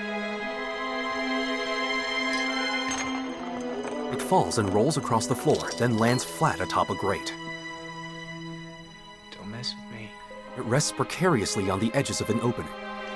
It falls and rolls across the floor, then lands flat atop a grate. Don't mess with me. It rests precariously on the edges of an opening.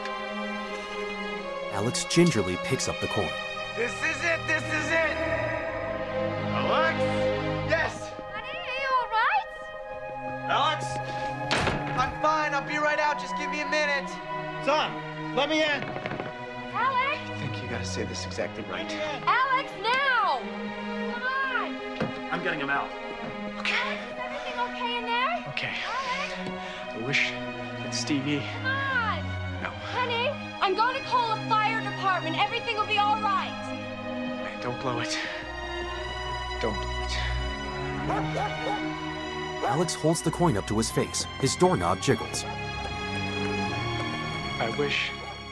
Alex gingerly picks up the coin. This is it! This is it! Alex? Yes! Honey, are you all right? Alex? I'm fine. I'll be right out. Just give me a minute. Son, let me in. Alex? I think you gotta say this exactly right. Alex, now! Come on! I'm getting him out. Okay. Alex, is everything okay in there? Okay. Alex? I wish that Stevie... Come on! No. Honey, I'm going to call the fire department. Everything will be all right. Man, don't blow it. Don't blow it. Alex holds the coin up to his face. His doorknob jiggles. I wish...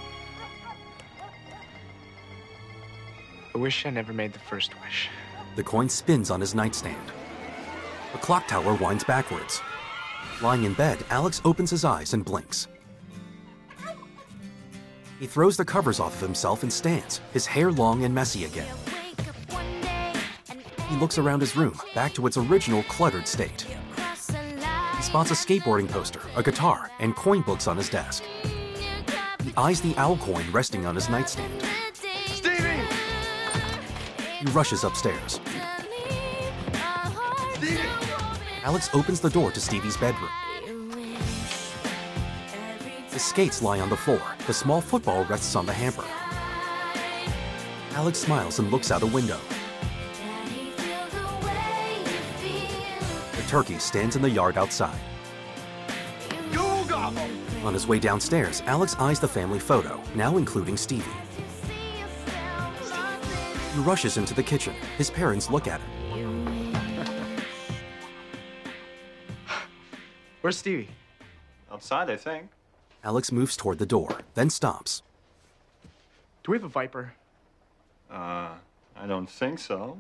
I wish I never made the first wish. The coin spins on his nightstand. The clock tower winds backwards. Lying in bed, Alex opens his eyes and blinks. He throws the covers off of himself and stands, his hair long and messy again. He looks around his room, back to its original cluttered state. He spots a skateboarding poster, a guitar, and coin books on his desk. He eyes the owl coin resting on his nightstand. Stevie! He rushes upstairs. Stevie! Alex opens the door to Stevie's bedroom. His skates lie on the floor. The small football rests on the hamper. Alex smiles and looks out a window. The turkey stands in the yard outside. On his way downstairs, Alex eyes the family photo, now including Stevie. He rushes into the kitchen. His parents look at him. Where's Stevie? Outside, I think. Alex moves toward the door, then stops. Do we have a Viper? Uh, I don't think so.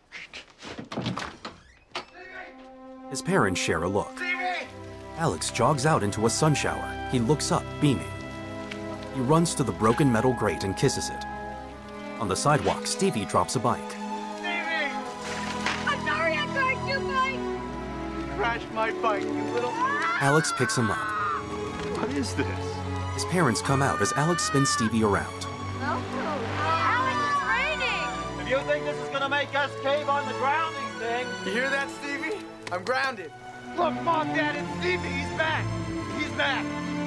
His parents share a look. Alex jogs out into a sun shower. He looks up, beaming. He runs to the broken metal grate and kisses it. On the sidewalk, Stevie drops a bike. Stevie! I'm sorry I crashed your bike. You crashed my bike, you little... Alex picks him up. What is this? His parents come out as Alex spins Stevie around. Oh, Alex, it's raining. If you think this is gonna make us cave on the grounding thing... You hear that, Stevie? I'm grounded. Look, Mom, Dad, it's Stevie. He's back. He's back.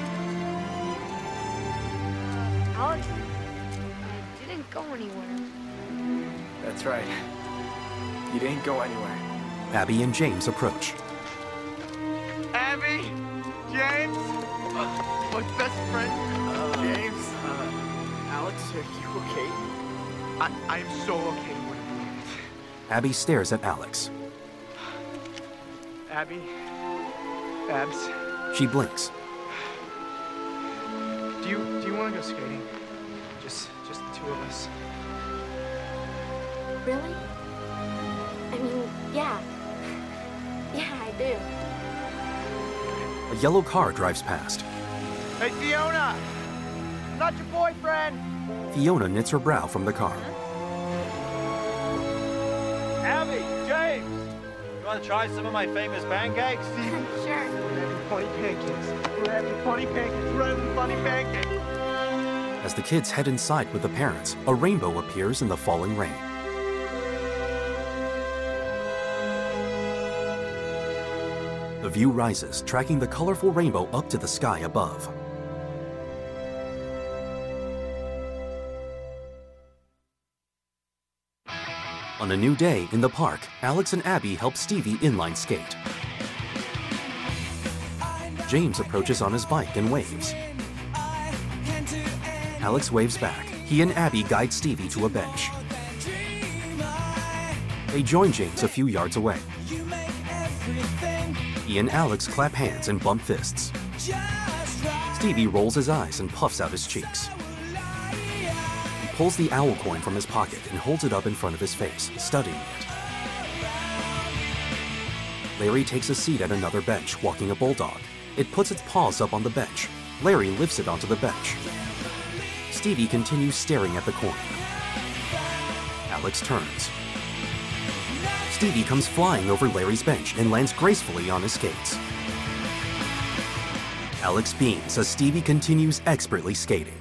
Alex, I didn't go anywhere. That's right. You didn't go anywhere. Abby and James approach. Abby, James, uh, my best friend, Uh, James. Uh, Alex, are you okay? I, I am so okay with it. Abby stares at Alex. Abby? Babs? She blinks. Do you do you want to go skating? Just just the two of us. Really? I mean, yeah. Yeah, I do. A yellow car drives past. Hey, Fiona! I'm not your boyfriend! Fiona knits her brow from the car. Abby, James, you want to try some of my famous pancakes? Sure. Funny pancakes. We're having funny pancakes. We're having funny pancakes. As the kids head inside with the parents, a rainbow appears in the falling rain. The view rises, tracking the colorful rainbow up to the sky above. On a new day in the park, Alex and Abby help Stevie inline skate. James approaches on his bike and waves. Alex waves back. He and Abby guide Stevie to a bench. They join James a few yards away. He and Alex clap hands and bump fists. Stevie rolls his eyes and puffs out his cheeks. He pulls the owl coin from his pocket and holds it up in front of his face, studying it. Larry takes a seat at another bench, walking a bulldog. It puts its paws up on the bench. Larry lifts it onto the bench. Stevie continues staring at the coin. Alex turns. Stevie comes flying over Larry's bench and lands gracefully on his skates. Alex beams as Stevie continues expertly skating.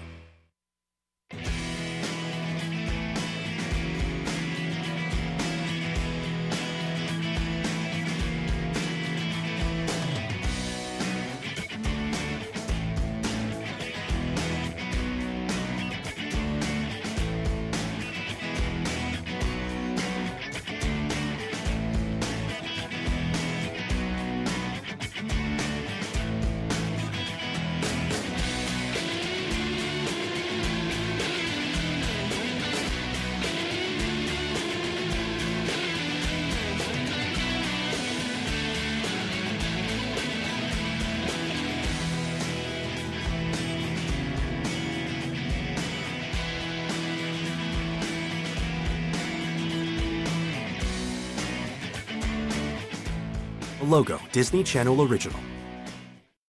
Logo, Disney Channel original.